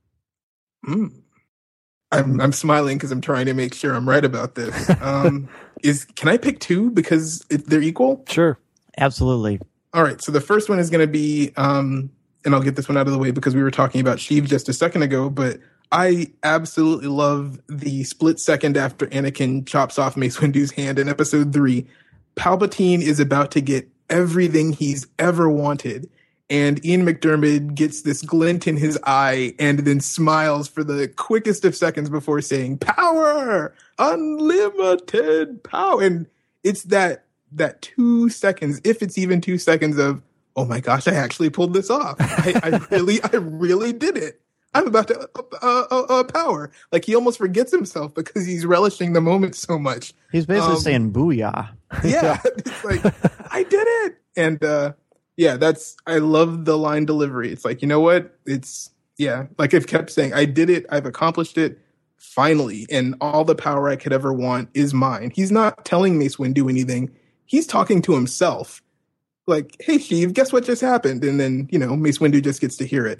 I'm smiling because I'm trying to make sure I'm right about this. Can I pick 2 because they're equal? Sure. Absolutely. All right, so the first one is going to be, and I'll get this one out of the way because we were talking about Sheev just a second ago, but I absolutely love the split second after Anakin chops off Mace Windu's hand in Episode 3. Palpatine is about to get everything he's ever wanted, And Ian McDiarmid gets this glint in his eye and then smiles for the quickest of seconds before saying, "Power! Unlimited power!" And it's that 2 seconds, if it's even 2 seconds of, oh my gosh, I actually pulled this off. I really did it. I'm about to power. Like, he almost forgets himself because he's relishing the moment so much. He's basically saying booyah. Yeah. It's like, I did it. And, yeah, I love the line delivery. It's like, you know what? Like I've kept saying, I did it. I've accomplished it. Finally. And all the power I could ever want is mine. He's not telling Mace Windu anything. He's talking to himself. Like, hey, Sheev, guess what just happened? And then, Mace Windu just gets to hear it.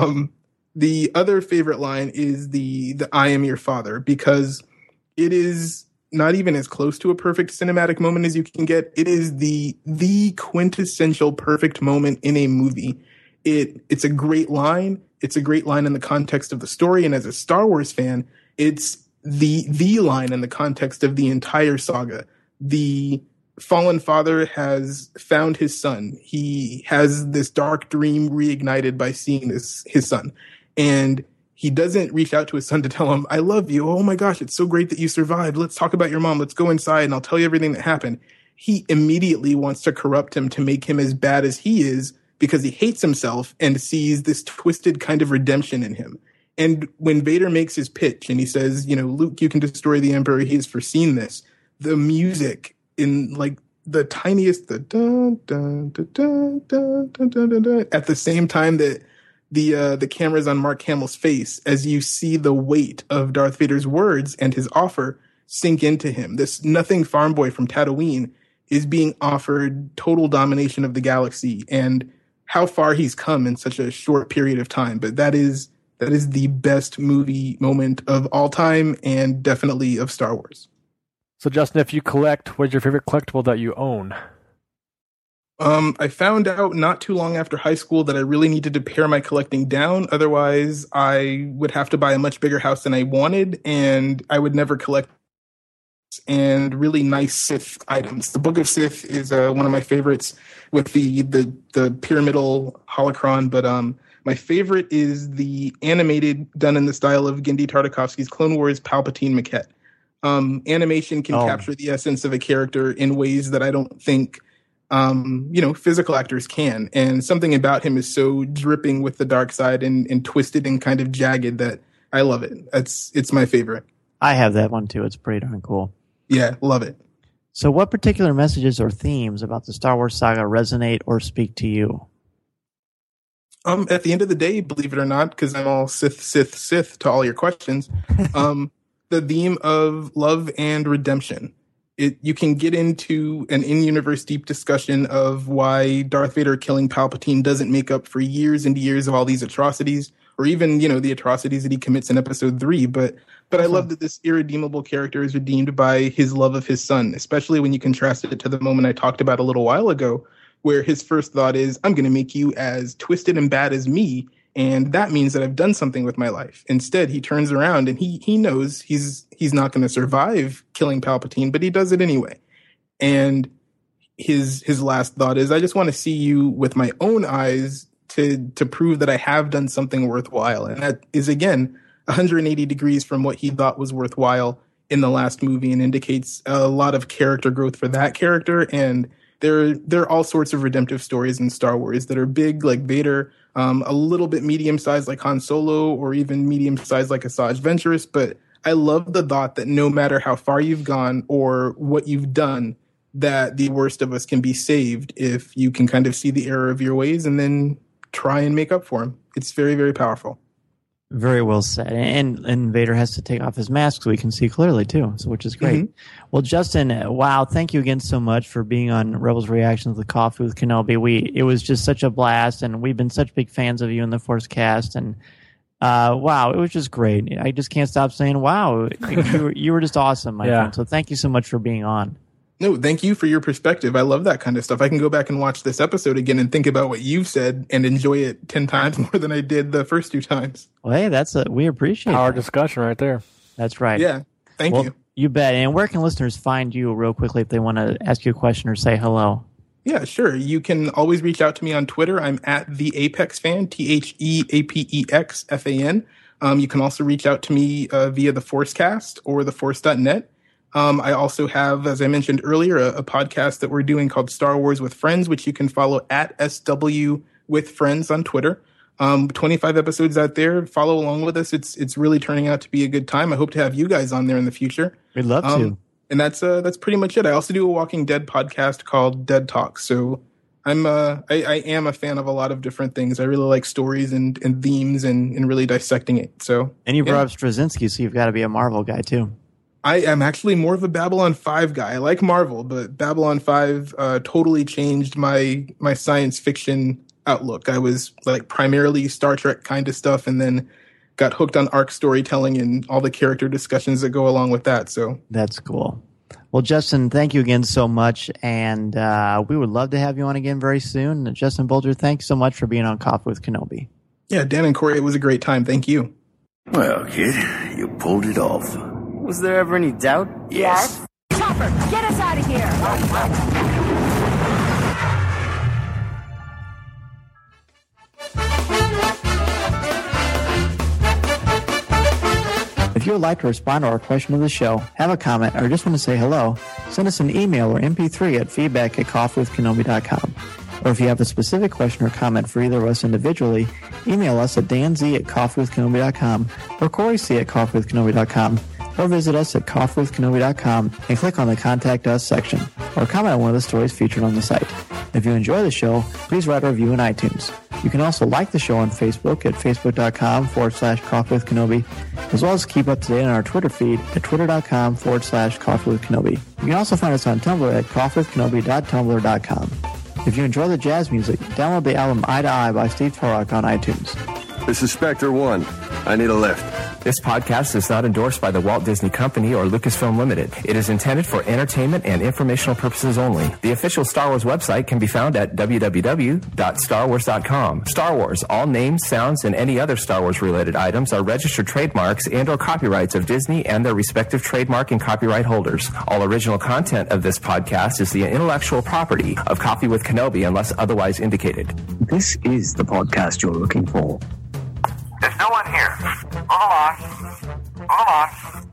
The other favorite line is the I am your father, because it is not even as close to a perfect cinematic moment as you can get. It is the quintessential perfect moment in a movie. It's a great line. It's a great line in the context of the story. And as a Star Wars fan, it's the line in the context of the entire saga. The fallen father has found his son. He has this dark dream reignited by seeing his son. And he doesn't reach out to his son to tell him, I love you. Oh my gosh, it's so great that you survived. Let's talk about your mom. Let's go inside and I'll tell you everything that happened. He immediately wants to corrupt him to make him as bad as he is, because he hates himself and sees this twisted kind of redemption in him. And when Vader makes his pitch and he says, Luke, you can destroy the Emperor. He has foreseen this. The music in like the tiniest, the dun, dun, dun, dun, dun, dun, dun, dun, dun, at the same time that the camera's on Mark Hamill's face, as you see the weight of Darth Vader's words and his offer sink into him. This nothing farm boy from Tatooine is being offered total domination of the galaxy, and how far he's come in such a short period of time. But that is the best movie moment of all time, and definitely of Star Wars. So, Justin, if you collect, what's your favorite collectible that you own? I found out not too long after high school that I really needed to pare my collecting down. Otherwise, I would have to buy a much bigger house than I wanted, and I would never collect and really nice Sith items. The Book of Sith is one of my favorites with the pyramidal holocron, but my favorite is the animated, done in the style of Genndy Tartakovsky's Clone Wars Palpatine maquette. Animation can capture the essence of a character in ways that I don't think physical actors can. And something about him is so dripping with the dark side and twisted and kind of jagged that I love it. It's my favorite. I have that one too. It's pretty darn cool. Yeah, love it. So what particular messages or themes about the Star Wars saga resonate or speak to you? At the end of the day, believe it or not, because I'm all Sith to all your questions, the theme of love and redemption. You can get into an in-universe deep discussion of why Darth Vader killing Palpatine doesn't make up for years and years of all these atrocities, or even, the atrocities that he commits in Episode 3. But I love that this irredeemable character is redeemed by his love of his son, especially when you contrast it to the moment I talked about a little while ago, where his first thought is, I'm going to make you as twisted and bad as me, and that means that I've done something with my life. Instead, he turns around and he knows he's not going to survive killing Palpatine, but he does it anyway. And his last thought is, I just want to see you with my own eyes to prove that I have done something worthwhile. And that is, again, 180 degrees from what he thought was worthwhile in the last movie, and indicates a lot of character growth for that character. And there are all sorts of redemptive stories in Star Wars that are big, like Vader, a little bit medium-sized like Han Solo, or even medium-sized like Asajj Ventress. But I love the thought that no matter how far you've gone or what you've done, that the worst of us can be saved if you can kind of see the error of your ways and then try and make up for them. It's very, very powerful. Very well said. And Vader has to take off his mask so we can see clearly too, which is great. Mm-hmm. Well, Justin, wow, thank you again so much for being on Rebels Reactions with Coffee with Kenobi. It was just such a blast, and we've been such big fans of you in the Force Cast, and wow, it was just great. I just can't stop saying wow. You were just awesome, my friend. So thank you so much for being on. No, thank you for your perspective. I love that kind of stuff. I can go back and watch this episode again and think about what you've said and enjoy it 10 times more than I did the first 2 times. Well, hey, we appreciate our discussion right there. That's right. Yeah, thank you. You bet. And where can listeners find you real quickly if they want to ask you a question or say hello? Yeah, sure. You can always reach out to me on Twitter. I'm at the Apex Fan, TheApexFan. You can also reach out to me via the Forcecast or theforce.net. I also have, as I mentioned earlier, a podcast that we're doing called Star Wars with Friends, which you can follow at SW with Friends on Twitter. 25 episodes out there. Follow along with us. It's really turning out to be a good time. I hope to have you guys on there in the future. We'd love to. And that's pretty much it. I also do a Walking Dead podcast called Dead Talk. So I am a fan of a lot of different things. I really like stories and themes and really dissecting it. So, and you brought up Straczynski, so you've got to be a Marvel guy too. I am actually more of a Babylon 5 guy. I like Marvel, but Babylon 5 totally changed my science fiction outlook. I was like primarily Star Trek kind of stuff, and then got hooked on arc storytelling and all the character discussions that go along with that. So that's cool. Well, Justin, thank you again so much, and we would love to have you on again very soon. And Justin Bolger, thanks so much for being on Coffee with Kenobi. Yeah, Dan and Corey, it was a great time. Thank you. Well, kid, you pulled it off. Was there ever any doubt? Yes. Chopper, get us out of here! If you would like to respond to our question of the show, have a comment, or just want to say hello, send us an email or MP3 at feedback@coffeewithkenobi.com. Or if you have a specific question or comment for either of us individually, email us at danz@coffeewithkenobi.com or coryc@coffeewithkenobi.com, or visit us at coffeewithkenobi.com and click on the Contact Us section, or comment on one of the stories featured on the site. If you enjoy the show, please write a review in iTunes. You can also like the show on Facebook at facebook.com/coffeewithkenobi, as well as keep up to date on our Twitter feed at twitter.com/coffeewithkenobi. You can also find us on Tumblr at coffeewithkenobi.tumblr.com. If you enjoy the jazz music, download the album Eye to Eye by Steve Torok on iTunes. This is Spectre 1. I need a lift. This podcast is not endorsed by the Walt Disney Company or Lucasfilm Limited. It is intended for entertainment and informational purposes only. The official Star Wars website can be found at www.starwars.com. Star Wars, all names, sounds, and any other Star Wars-related items are registered trademarks and/or copyrights of Disney and their respective trademark and copyright holders. All original content of this podcast is the intellectual property of Coffee with Kenobi unless otherwise indicated. This is the podcast you're looking for. There's no one here. Move along. Move along.